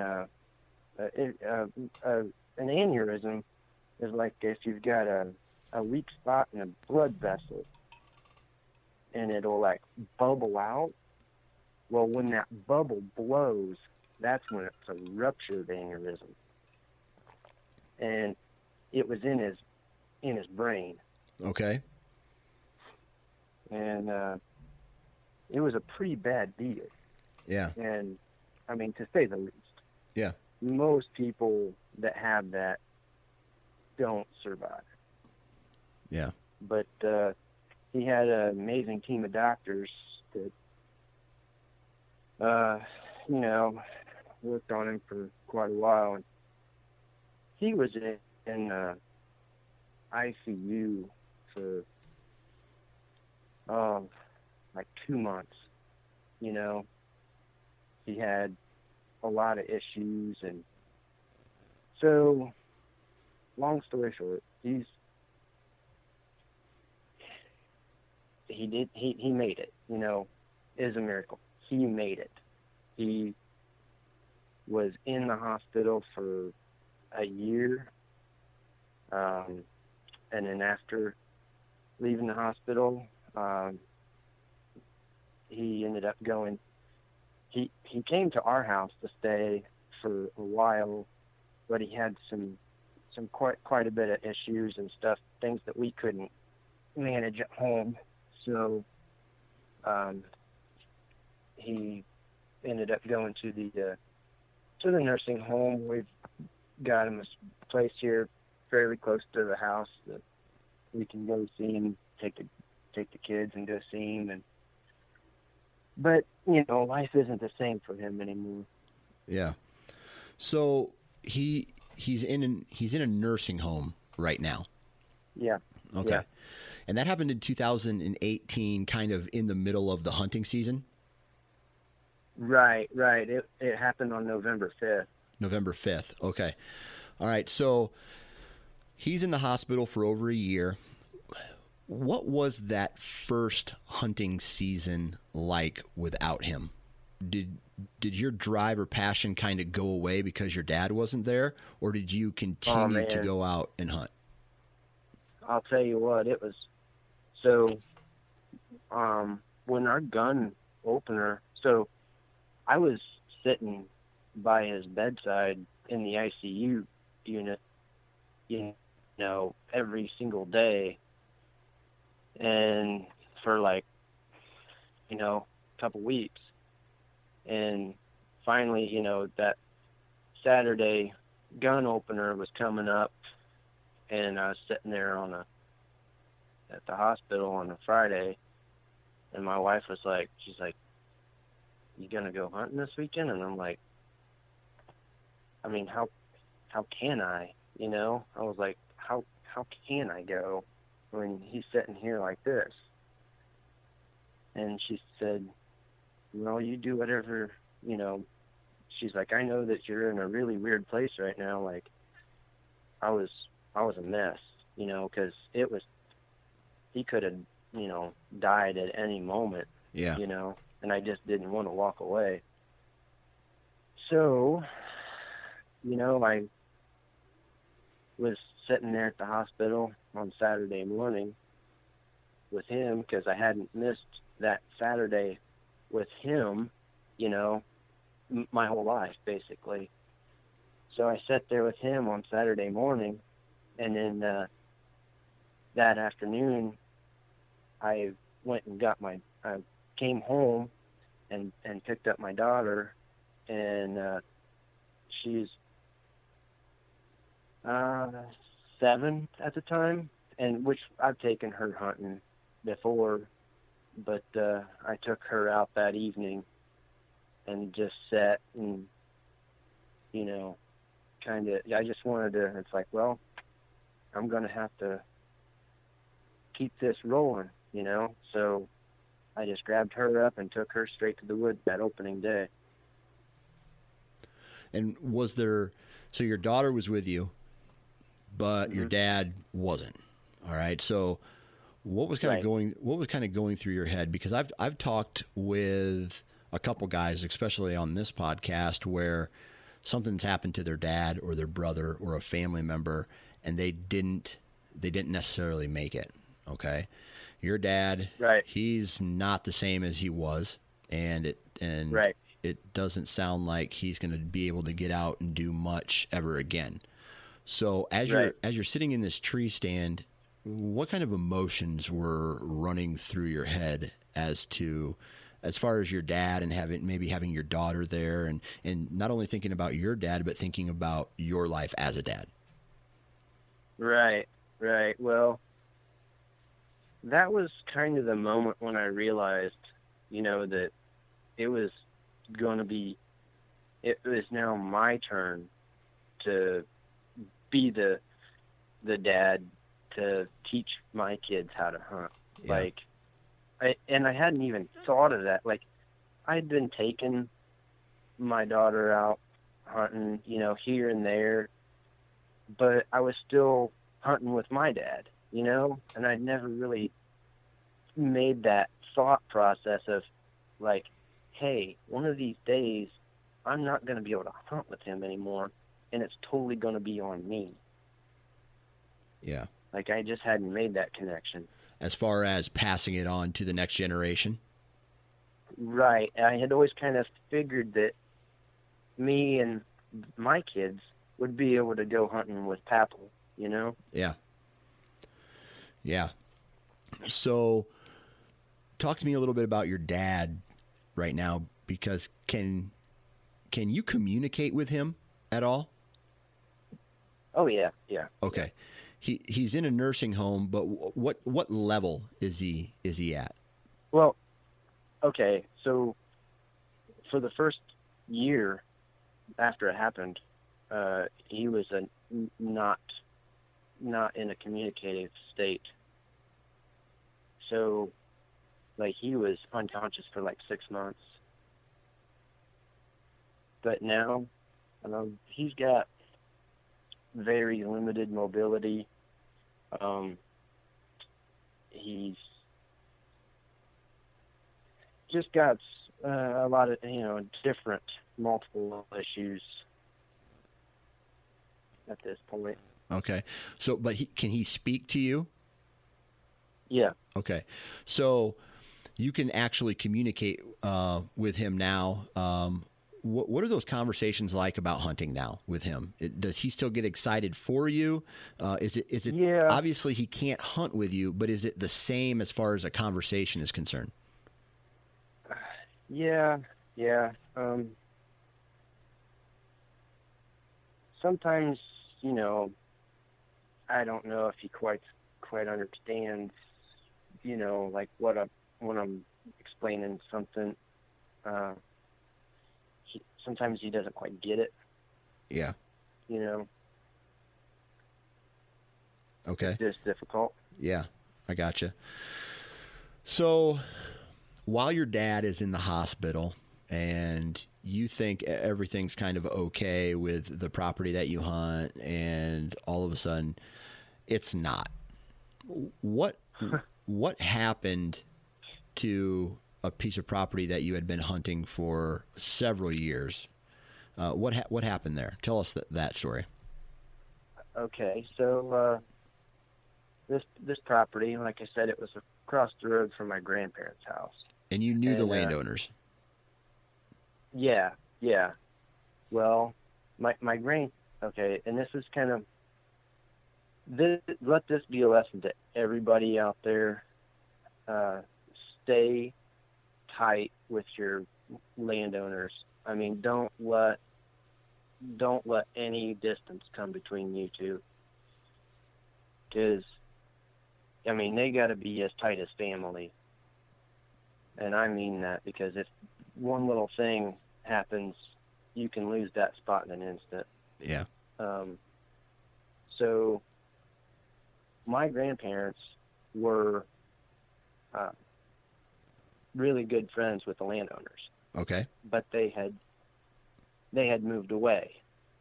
an aneurysm is like if you've got a weak spot in a blood vessel, and it'll like bubble out. Well, when that bubble blows, that's when it's a ruptured aneurysm. And it was in his brain.
Okay.
And it was a pretty bad deal.
Yeah.
And, I mean, to say the least.
Yeah.
Most people that have that don't survive.
Yeah.
But he had an amazing team of doctors that, worked on him for quite a while. And he was in ICU for like 2 months. He had a lot of issues, and so long story short, he made it. It is a miracle. He made it. He was in the hospital for a year, and then after leaving the hospital, he ended up going. He came to our house to stay for a while, but he had some quite a bit of issues and stuff, things that we couldn't manage at home. So he ended up going to the nursing home. We've got him a place here fairly close to the house that we can go see him, take the kids and go see him. But, you know, life isn't the same for him anymore.
Yeah. So he's in a nursing home right now.
Yeah.
Okay.
Yeah.
And that happened in 2018, kind of in the middle of the hunting season?
Right. It happened on November 5th.
November 5th. Okay. All right. So he's in the hospital for over a year. What was that first hunting season like without him? Did your drive or passion kind of go away because your dad wasn't there, or did you continue to go out and hunt?
I'll tell you what, it was so when our gun opener, so I was sitting by his bedside in the ICU unit, you know, every single day, and for like, you know, a couple weeks. And finally, you know, that Saturday gun opener was coming up, and I was sitting there at the hospital on a Friday, and my wife was like, she's like, "You gonna go hunting this weekend?" And I'm like, I mean, how can I? You know, I was like, how can I go when he's sitting here like this? And she said, "Well, you do whatever, you know." She's like, "I know that you're in a really weird place right now." Like, I was a mess, you know, because he could have, you know, died at any moment.
Yeah.
You know, and I just didn't want to walk away. So, you know, I was sitting there at the hospital on Saturday morning with him because I hadn't missed that Saturday with him, you know, my whole life, basically. So I sat there with him on Saturday morning, and then that afternoon, I went and I came home and picked up my daughter, and she's 7 at the time, and which I've taken her hunting before, but I took her out that evening and just sat and, you know, I just wanted to, it's like, well, I'm going to have to keep this rolling, you know? So I just grabbed her up and took her straight to the woods that opening day.
And so your daughter was with you, but your dad wasn't. All right. So what was kind of going through your head? Because I've talked with a couple guys, especially on this podcast, where something's happened to their dad or their brother or a family member, and they didn't necessarily make it. Okay. Your dad,
right,
he's not the same as he was, and it doesn't sound like he's going to be able to get out and do much ever again. So as you're sitting in this tree stand, what kind of emotions were running through your head as far as your dad and having your daughter there, and not only thinking about your dad, but thinking about your life as a dad?
Right. Well, that was kind of the moment when I realized, you know, that it was now my turn to be the dad to teach my kids how to hunt. Yeah. I hadn't even thought of that. Like, I'd been taking my daughter out hunting, you know, here and there, but I was still hunting with my dad, you know, and I'd never really made that thought process of like, hey, one of these days I'm not going to be able to hunt with him anymore, and it's totally going to be on me.
Yeah.
Like, I just hadn't made that connection.
As far as passing it on to the next generation?
Right. I had always kind of figured that me and my kids would be able to go hunting with Papel, you know?
Yeah. Yeah. So talk to me a little bit about your dad right now, because can you communicate with him at all?
Oh, yeah.
Okay. He's in a nursing home, but what level is he at?
Well, Okay, so for the first year after it happened, he was not in a communicative state. So, like, he was unconscious for like 6 months. But now, he's got very limited mobility. He's just got a lot of, different multiple issues at this point.
Okay. So, but can he speak to you?
Yeah.
Okay. So you can actually communicate with him now. What are those conversations like about hunting now with him? Does he still get excited for you? Is it?
Yeah.
Obviously he can't hunt with you, but is it the same as far as a conversation is concerned?
Yeah. Sometimes, I don't know if he quite understands, like when I'm explaining something. Sometimes he doesn't quite get it.
Yeah. Okay.
It's just difficult.
Yeah, I gotcha. So while your dad is in the hospital and you think everything's kind of okay with the property that you hunt, and all of a sudden it's not, what happened to a piece of property that you had been hunting for several years? What happened there? Tell us that story.
Okay, so this property, like I said, it was across the road from my grandparents' house.
And you knew the landowners?
Yeah. Well, my okay, and this is kind of let this be a lesson to everybody out there. Stay tight with your landowners. I mean, don't let any distance come between you two, because they got to be as tight as family. And I mean that, because if one little thing happens, you can lose that spot in an instant.
Yeah.
So my grandparents were really good friends with the landowners.
Okay.
But they had moved away.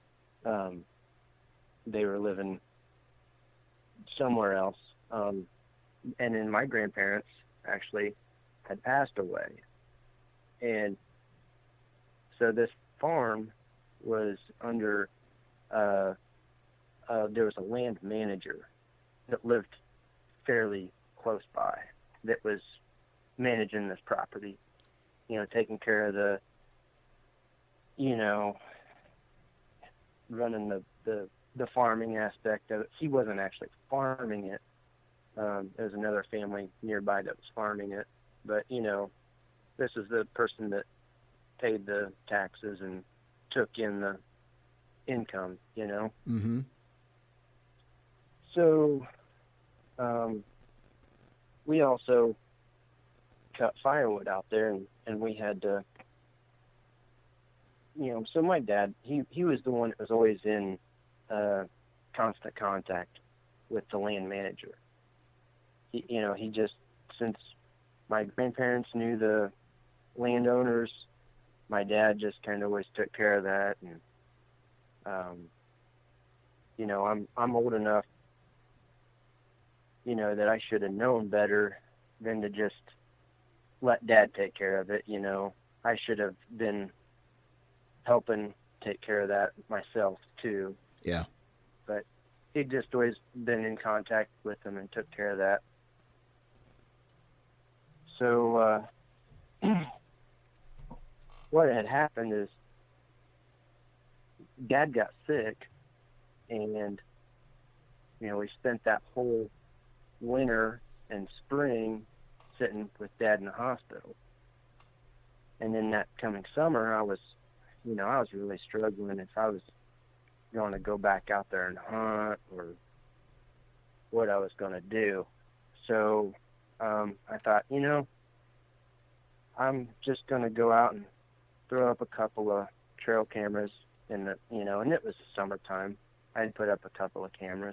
They were living somewhere else. And then my grandparents actually had passed away. And so this farm was under, there was a land manager that lived fairly close by that was managing this property, taking care of the, running the farming aspect of it. He wasn't actually farming it. There was another family nearby that was farming it. But, this is the person that paid the taxes and took in the income,
Mm-hmm.
So we also cut firewood out there, and we had to, so my dad, he was the one that was always in constant contact with the land manager. He just, since my grandparents knew the landowners, my dad just kind of always took care of that. And, I'm old enough, that I should have known better than to just let Dad take care of it. I should have been helping take care of that myself too.
Yeah.
But he'd just always been in contact with them and took care of that. So what had happened is Dad got sick, and we spent that whole winter and spring sitting with Dad in the hospital. And then that coming summer, I was really struggling if I was going to go back out there and hunt, or what I was going to do. So I thought, I'm just going to go out and throw up a couple of trail cameras in the, and it was summertime. I'd put up a couple of cameras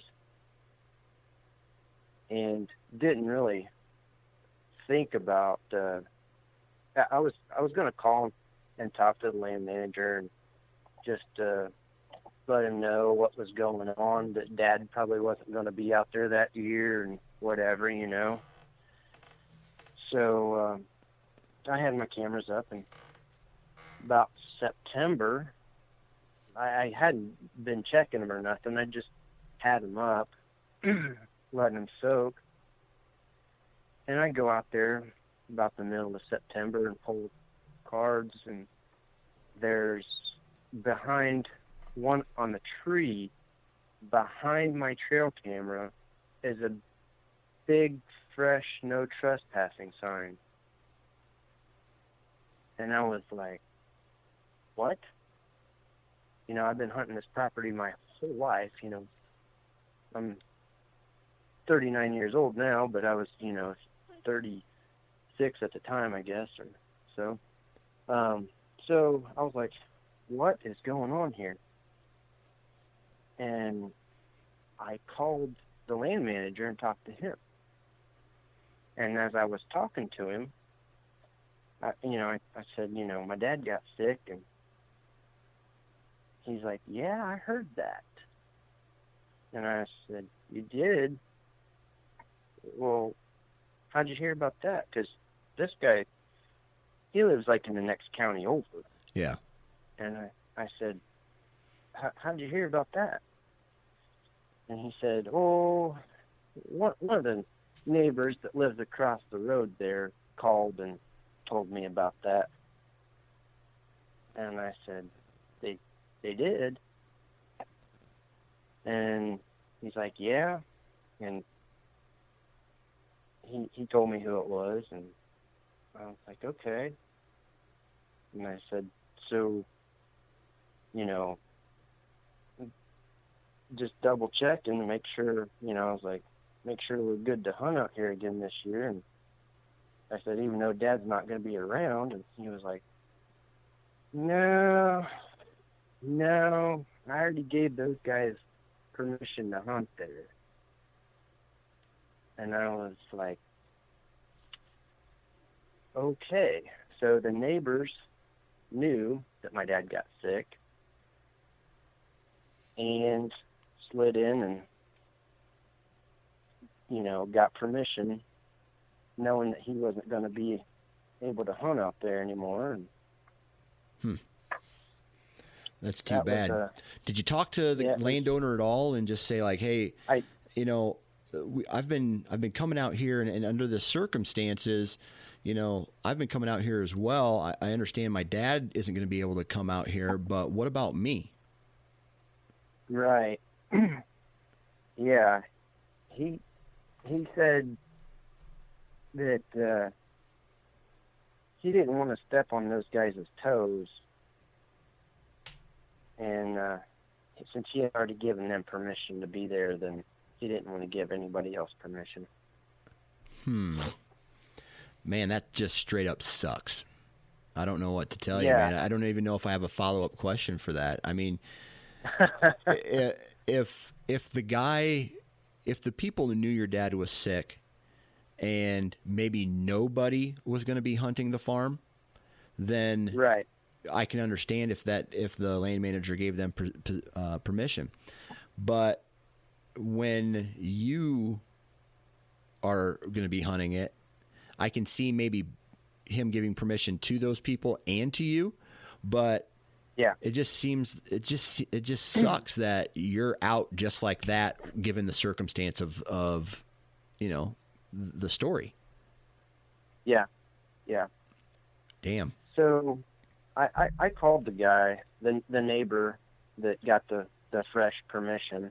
and didn't really think about, I was going to call and talk to the land manager and just let him know what was going on, that Dad probably wasn't going to be out there that year and whatever, So I had my cameras up, and about September, I hadn't been checking them or nothing. I just had them up, letting them soak. And I go out there about the middle of September and pull cards, and there's behind one on the tree behind my trail camera is a big, fresh, no trespassing sign. And I was like, what? I've been hunting this property my whole life. I'm 39 years old now, but I was, 36 at the time, I guess, or so. So I was like, what is going on here? And I called the land manager and talked to him. And as I was talking to him, I said, my dad got sick, and he's like, yeah, I heard that. And I said, you did? Well, how'd you hear about that? Because this guy, he lives like in the next county over.
Yeah.
And I said, how'd you hear about that? And he said, oh, one of the neighbors that lives across the road there called and told me about that. And I said, they did? And he's like, yeah. And he told me who it was, and I was like, okay. And I said, so, just double check and make sure, I was like, make sure we're good to hunt out here again this year. And I said, even though Dad's not going to be around. And he was like, no, I already gave those guys permission to hunt there. And I was like, okay. So the neighbors knew that my dad got sick and slid in and, got permission, knowing that he wasn't going to be able to hunt out there anymore. And
that's too bad. Did you talk to the landowner at all and just say like, hey, I've been coming out here and under the circumstances, I've been coming out here as well. I understand my dad isn't going to be able to come out here, but what about me?
Right. Yeah. He said that he didn't want to step on those guys' toes. And since he had already given them permission to be there, then he didn't want to give anybody else permission.
Man, that just straight up sucks. I don't know what to tell you, man. I don't even know if I have a follow-up question for that. I mean, if the people who knew your dad was sick and maybe nobody was going to be hunting the farm, then
right.
I can understand if the land manager gave them permission. But when you are going to be hunting it, I can see maybe him giving permission to those people and to you, but it just sucks that you're out just like that, given the circumstance of the story.
Yeah.
Damn.
So I called the guy, the neighbor that got the fresh permission.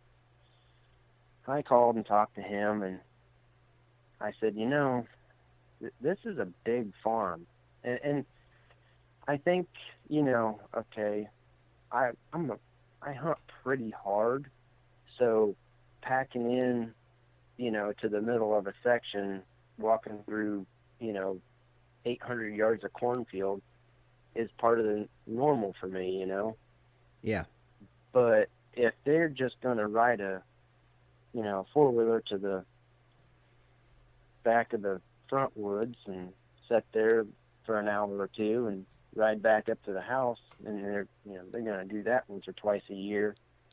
I called and talked to him, and I said, this is a big farm. And I think, okay, I hunt pretty hard, so packing in, to the middle of a section, walking through, 800 100 yards of cornfield is part of the normal for me,
Yeah.
But if they're just going to ride a, four-wheeler to the back of the front woods and sit there for an hour or two and ride back up to the house, and they're going to do that once or twice a year.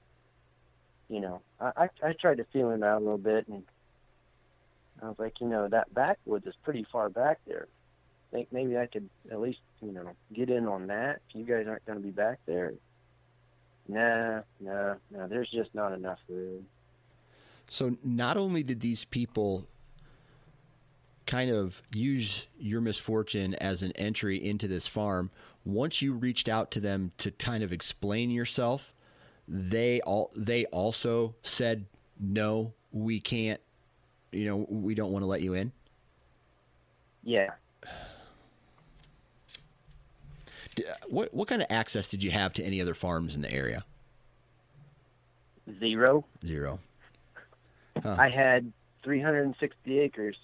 I tried to feel him out a little bit, and I was like, that backwoods is pretty far back there. I think maybe I could at least, get in on that if you guys aren't going to be back there. No, there's just not enough room.
So not only did these people kind of use your misfortune as an entry into this farm, once you reached out to them to kind of explain yourself, they also said, no, we can't, we don't want to let you in.
Yeah.
What kind of access did you have to any other farms in the area?
Zero.
Huh.
I had 360 acres,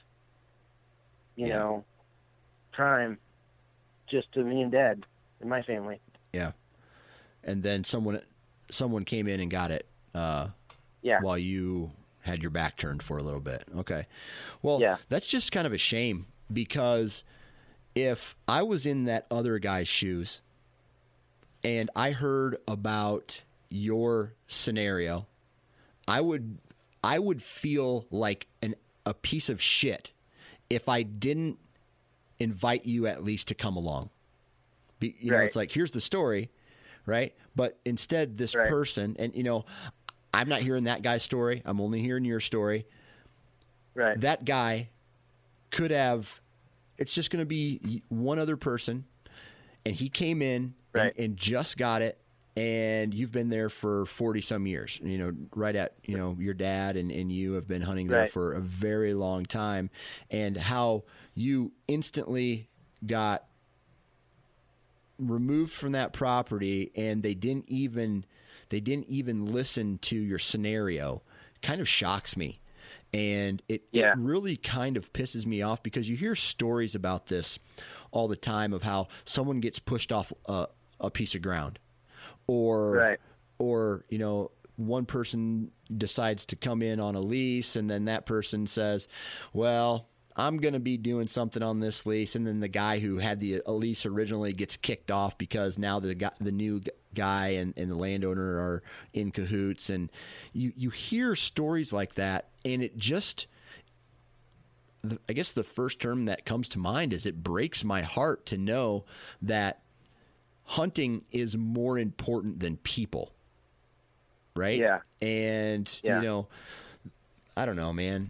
prime, just to me and Dad and my family.
Yeah. And then someone came in and got it while you had your back turned for a little bit. Okay. Well, that's just kind of a shame, because if I was in that other guy's shoes and I heard about your scenario, I would feel like a piece of shit if I didn't invite you at least to come along. It's like, here's the story, right? But instead, this person, and I'm not hearing that guy's story. I'm only hearing your story.
Right.
That guy could have. It's just going to be one other person, and he came in and just got it, and you've been there for 40-some years, right at, your dad and you have been hunting there for a very long time, and how you instantly got removed from that property, and they didn't even listen to your scenario kind of shocks me. And it really kind of pisses me off, because you hear stories about this all the time of how someone gets pushed off a piece of ground, or one person decides to come in on a lease, and then that person says, well, I'm going to be doing something on this lease. And then the guy who had the lease originally gets kicked off because now the new guy and the landowner are in cahoots. And you hear stories like that, and it just, I guess the first term that comes to mind is it breaks my heart to know that hunting is more important than people. Right?
Yeah.
And, I don't know, man.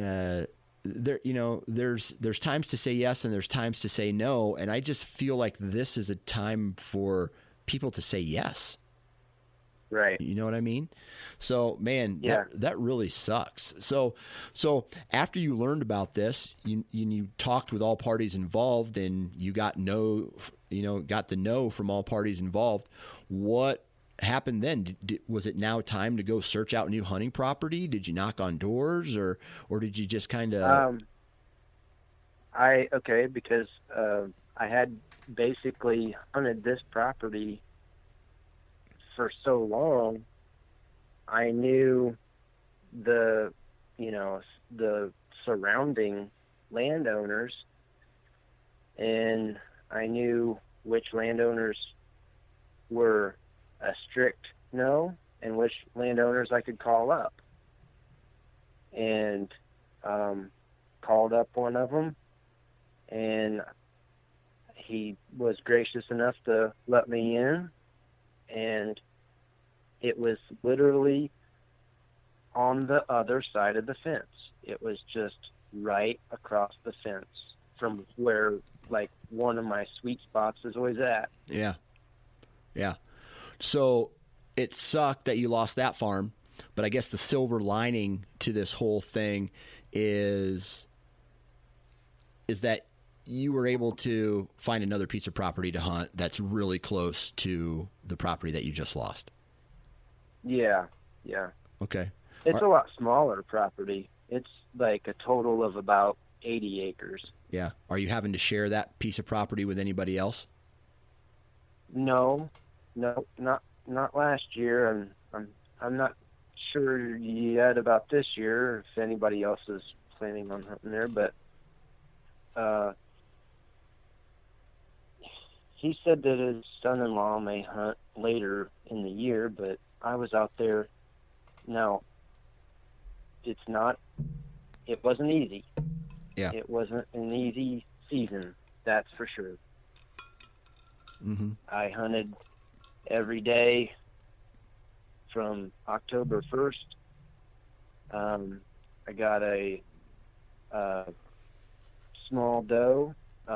There's times to say yes and there's times to say no. And I just feel like this is a time for people to say yes.
Right.
You know what I mean? So, man, that really sucks. So after you learned about this, you talked with all parties involved, and you got the no from all parties involved. What happened then? Was it now time to go search out new hunting property? Did you knock on doors, or did you just kind of?
Because I had basically hunted this property for so long. I knew the surrounding landowners, and I knew which landowners were a strict no and which landowners I could call up. And called up one of them, and he was gracious enough to let me in, and it was literally on the other side of the fence. It was just right across the fence from where, like, one of my sweet spots is always at.
Yeah. So it sucked that you lost that farm, but I guess the silver lining to this whole thing is that you were able to find another piece of property to hunt that's really close to the property that you just lost.
Yeah.
Okay.
It's a lot smaller property. It's like a total of about 80 acres.
Yeah. Are you having to share that piece of property with anybody else?
No, not last year, and I'm not sure yet about this year if anybody else is planning on hunting there, but he said that his son-in-law may hunt later in the year, but I was out there. Now, it wasn't easy.
Yeah.
It wasn't an easy season, that's for sure.
Mm-hmm.
I hunted every day from October 1st. I got a small doe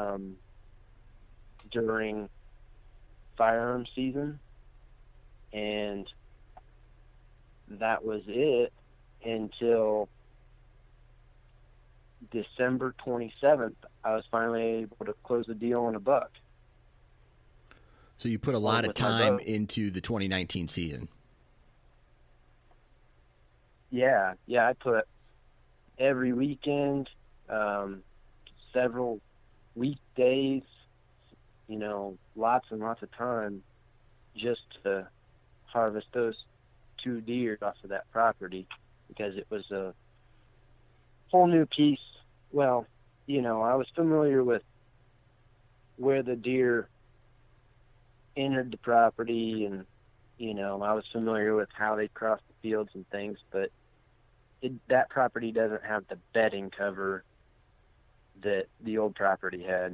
during firearm season, and that was it until December 27th. I was finally able to close the deal on a buck.
So you put a lot of time into the 2019 season.
Yeah, I put every weekend, several weekdays, lots and lots of time just to harvest those 2 deer off of that property, because it was a whole new piece. Well, I was familiar with where the deer entered the property, and I was familiar with how they crossed the fields and things, but that property doesn't have the bedding cover that the old property had.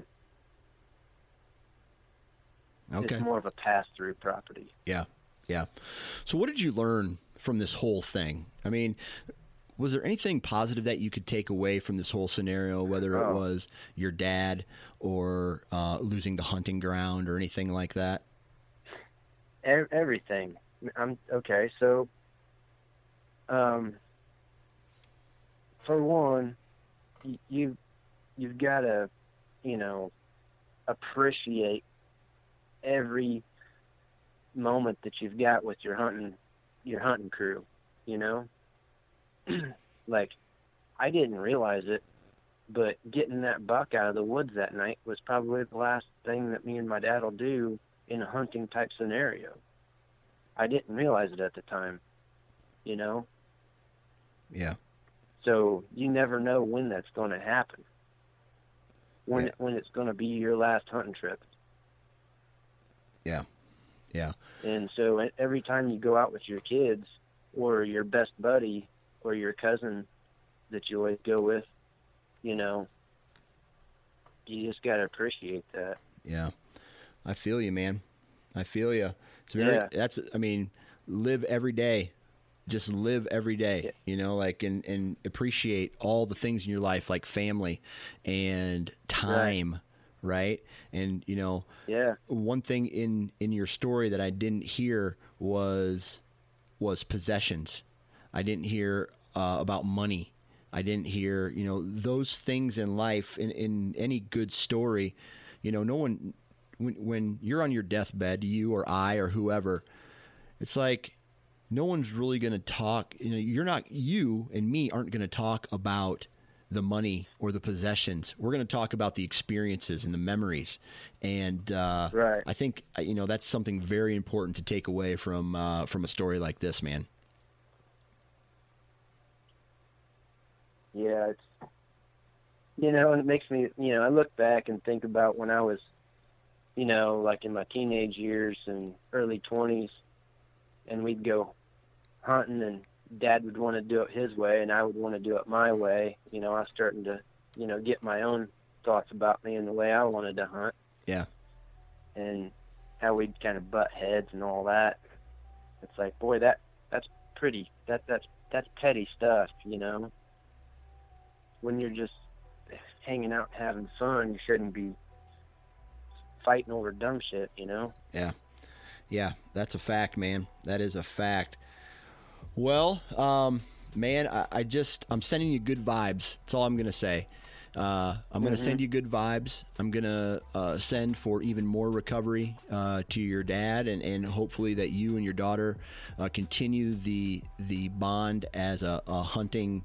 Okay.
It's more of a pass-through property.
Yeah. So what did you learn from this whole thing? I mean, was there anything positive that you could take away from this whole scenario, whether it was your dad or losing the hunting ground or anything like that?
Everything. Okay, so for one, you've got to, appreciate every moment that you've got with your hunting crew, Like, I didn't realize it, but getting that buck out of the woods that night was probably the last thing that me and my dad will do in a hunting type scenario. I didn't realize it at the time,
Yeah.
So you never know when that's going to happen. When it's going to be your last hunting trip.
Yeah.
And so every time you go out with your kids or your best buddy or your cousin that you always go with, you just got to appreciate that.
Yeah. I feel you, man. I feel you. It's very, live every day. Just live every day, and appreciate all the things in your life, like family and time. Right. And, one thing in your story that I didn't hear was possessions. I didn't hear about money. I didn't hear, those things in life, in any good story, no one, when you're on your deathbed, you or I or whoever, it's like no one's really going to talk. You and me aren't going to talk about the money or the possessions. We're going to talk about the experiences and the memories. And
right.
I think, that's something very important to take away from a story like this, man.
Yeah, it's, and it makes me, I look back and think about when I was, like in my teenage years and early 20s, and we'd go hunting, and Dad would want to do it his way, and I would want to do it my way. I was starting to, get my own thoughts about me and the way I wanted to hunt.
Yeah.
And how we'd kind of butt heads and all that. It's like, boy, that's pretty, that's petty stuff, When you're just hanging out and having fun, you shouldn't be fighting over dumb shit,
Yeah. Yeah, that's a fact, man. That is a fact. Well, man, I'm sending you good vibes. That's all I'm going to say. I'm going to send you good vibes. I'm going to send for even more recovery to your dad, and hopefully that you and your daughter continue the bond as a hunting,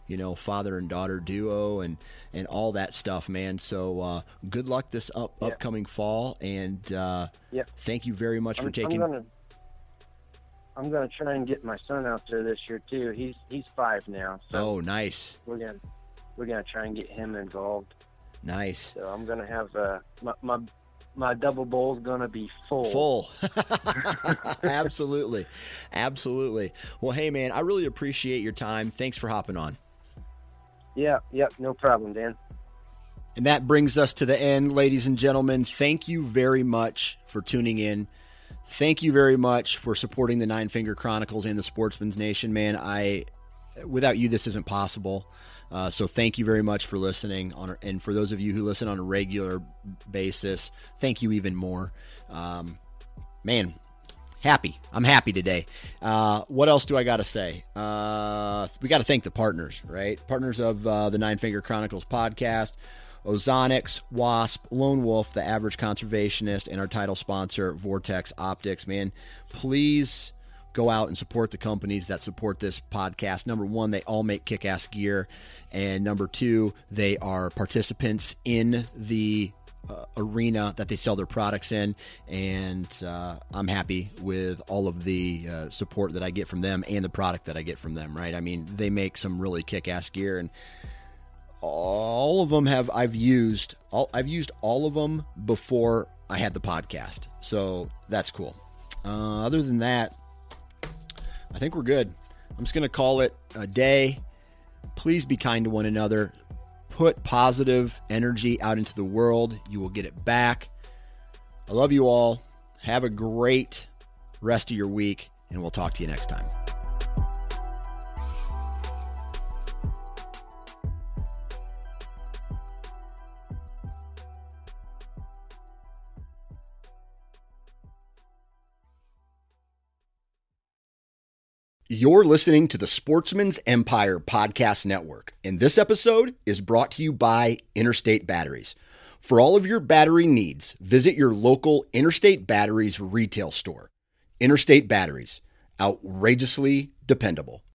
father and daughter duo and all that stuff, man. So good luck this upcoming fall, and thank you very much for taking.
I'm gonna try and get my son out there this year too. He's 5 now. So
oh, nice.
We're gonna try and get him involved.
Nice.
So I'm gonna have my double bowl is gonna be full.
Absolutely. Well, hey man, I really appreciate your time. Thanks for hopping on.
Yep, no problem, Dan.
And that brings us to the end, ladies and gentlemen. Thank you very much for tuning in. Thank you very much for supporting the Nine Finger Chronicles and the Sportsman's Nation, man. Without you, this isn't possible. So thank you very much for listening. And for those of you who listen on a regular basis, thank you even more. Man, I'm happy today. What else do I got to say? We got to thank the partners, right? Partners of the Nine Finger Chronicles podcast, Ozonics, Wasp, Lone Wolf, The Average Conservationist, and our title sponsor, Vortex Optics. Man, please go out and support the companies that support this podcast. Number one, they all make kick-ass gear. And number two, they are participants in the arena that they sell their products in. And I'm happy with all of the support that I get from them and the product that I get from them, right? I mean, they make some really kick-ass gear, and all of them I've used all of them before I had the podcast. So that's cool. Other than that, I think we're good. I'm just going to call it a day. Please be kind to one another. Put positive energy out into the world. You will get it back. I love you all. Have a great rest of your week, and we'll talk to you next time. You're listening to the Sportsman's Empire Podcast Network, and this episode is brought to you by Interstate Batteries. For all of your battery needs, visit your local Interstate Batteries retail store. Interstate Batteries, outrageously dependable.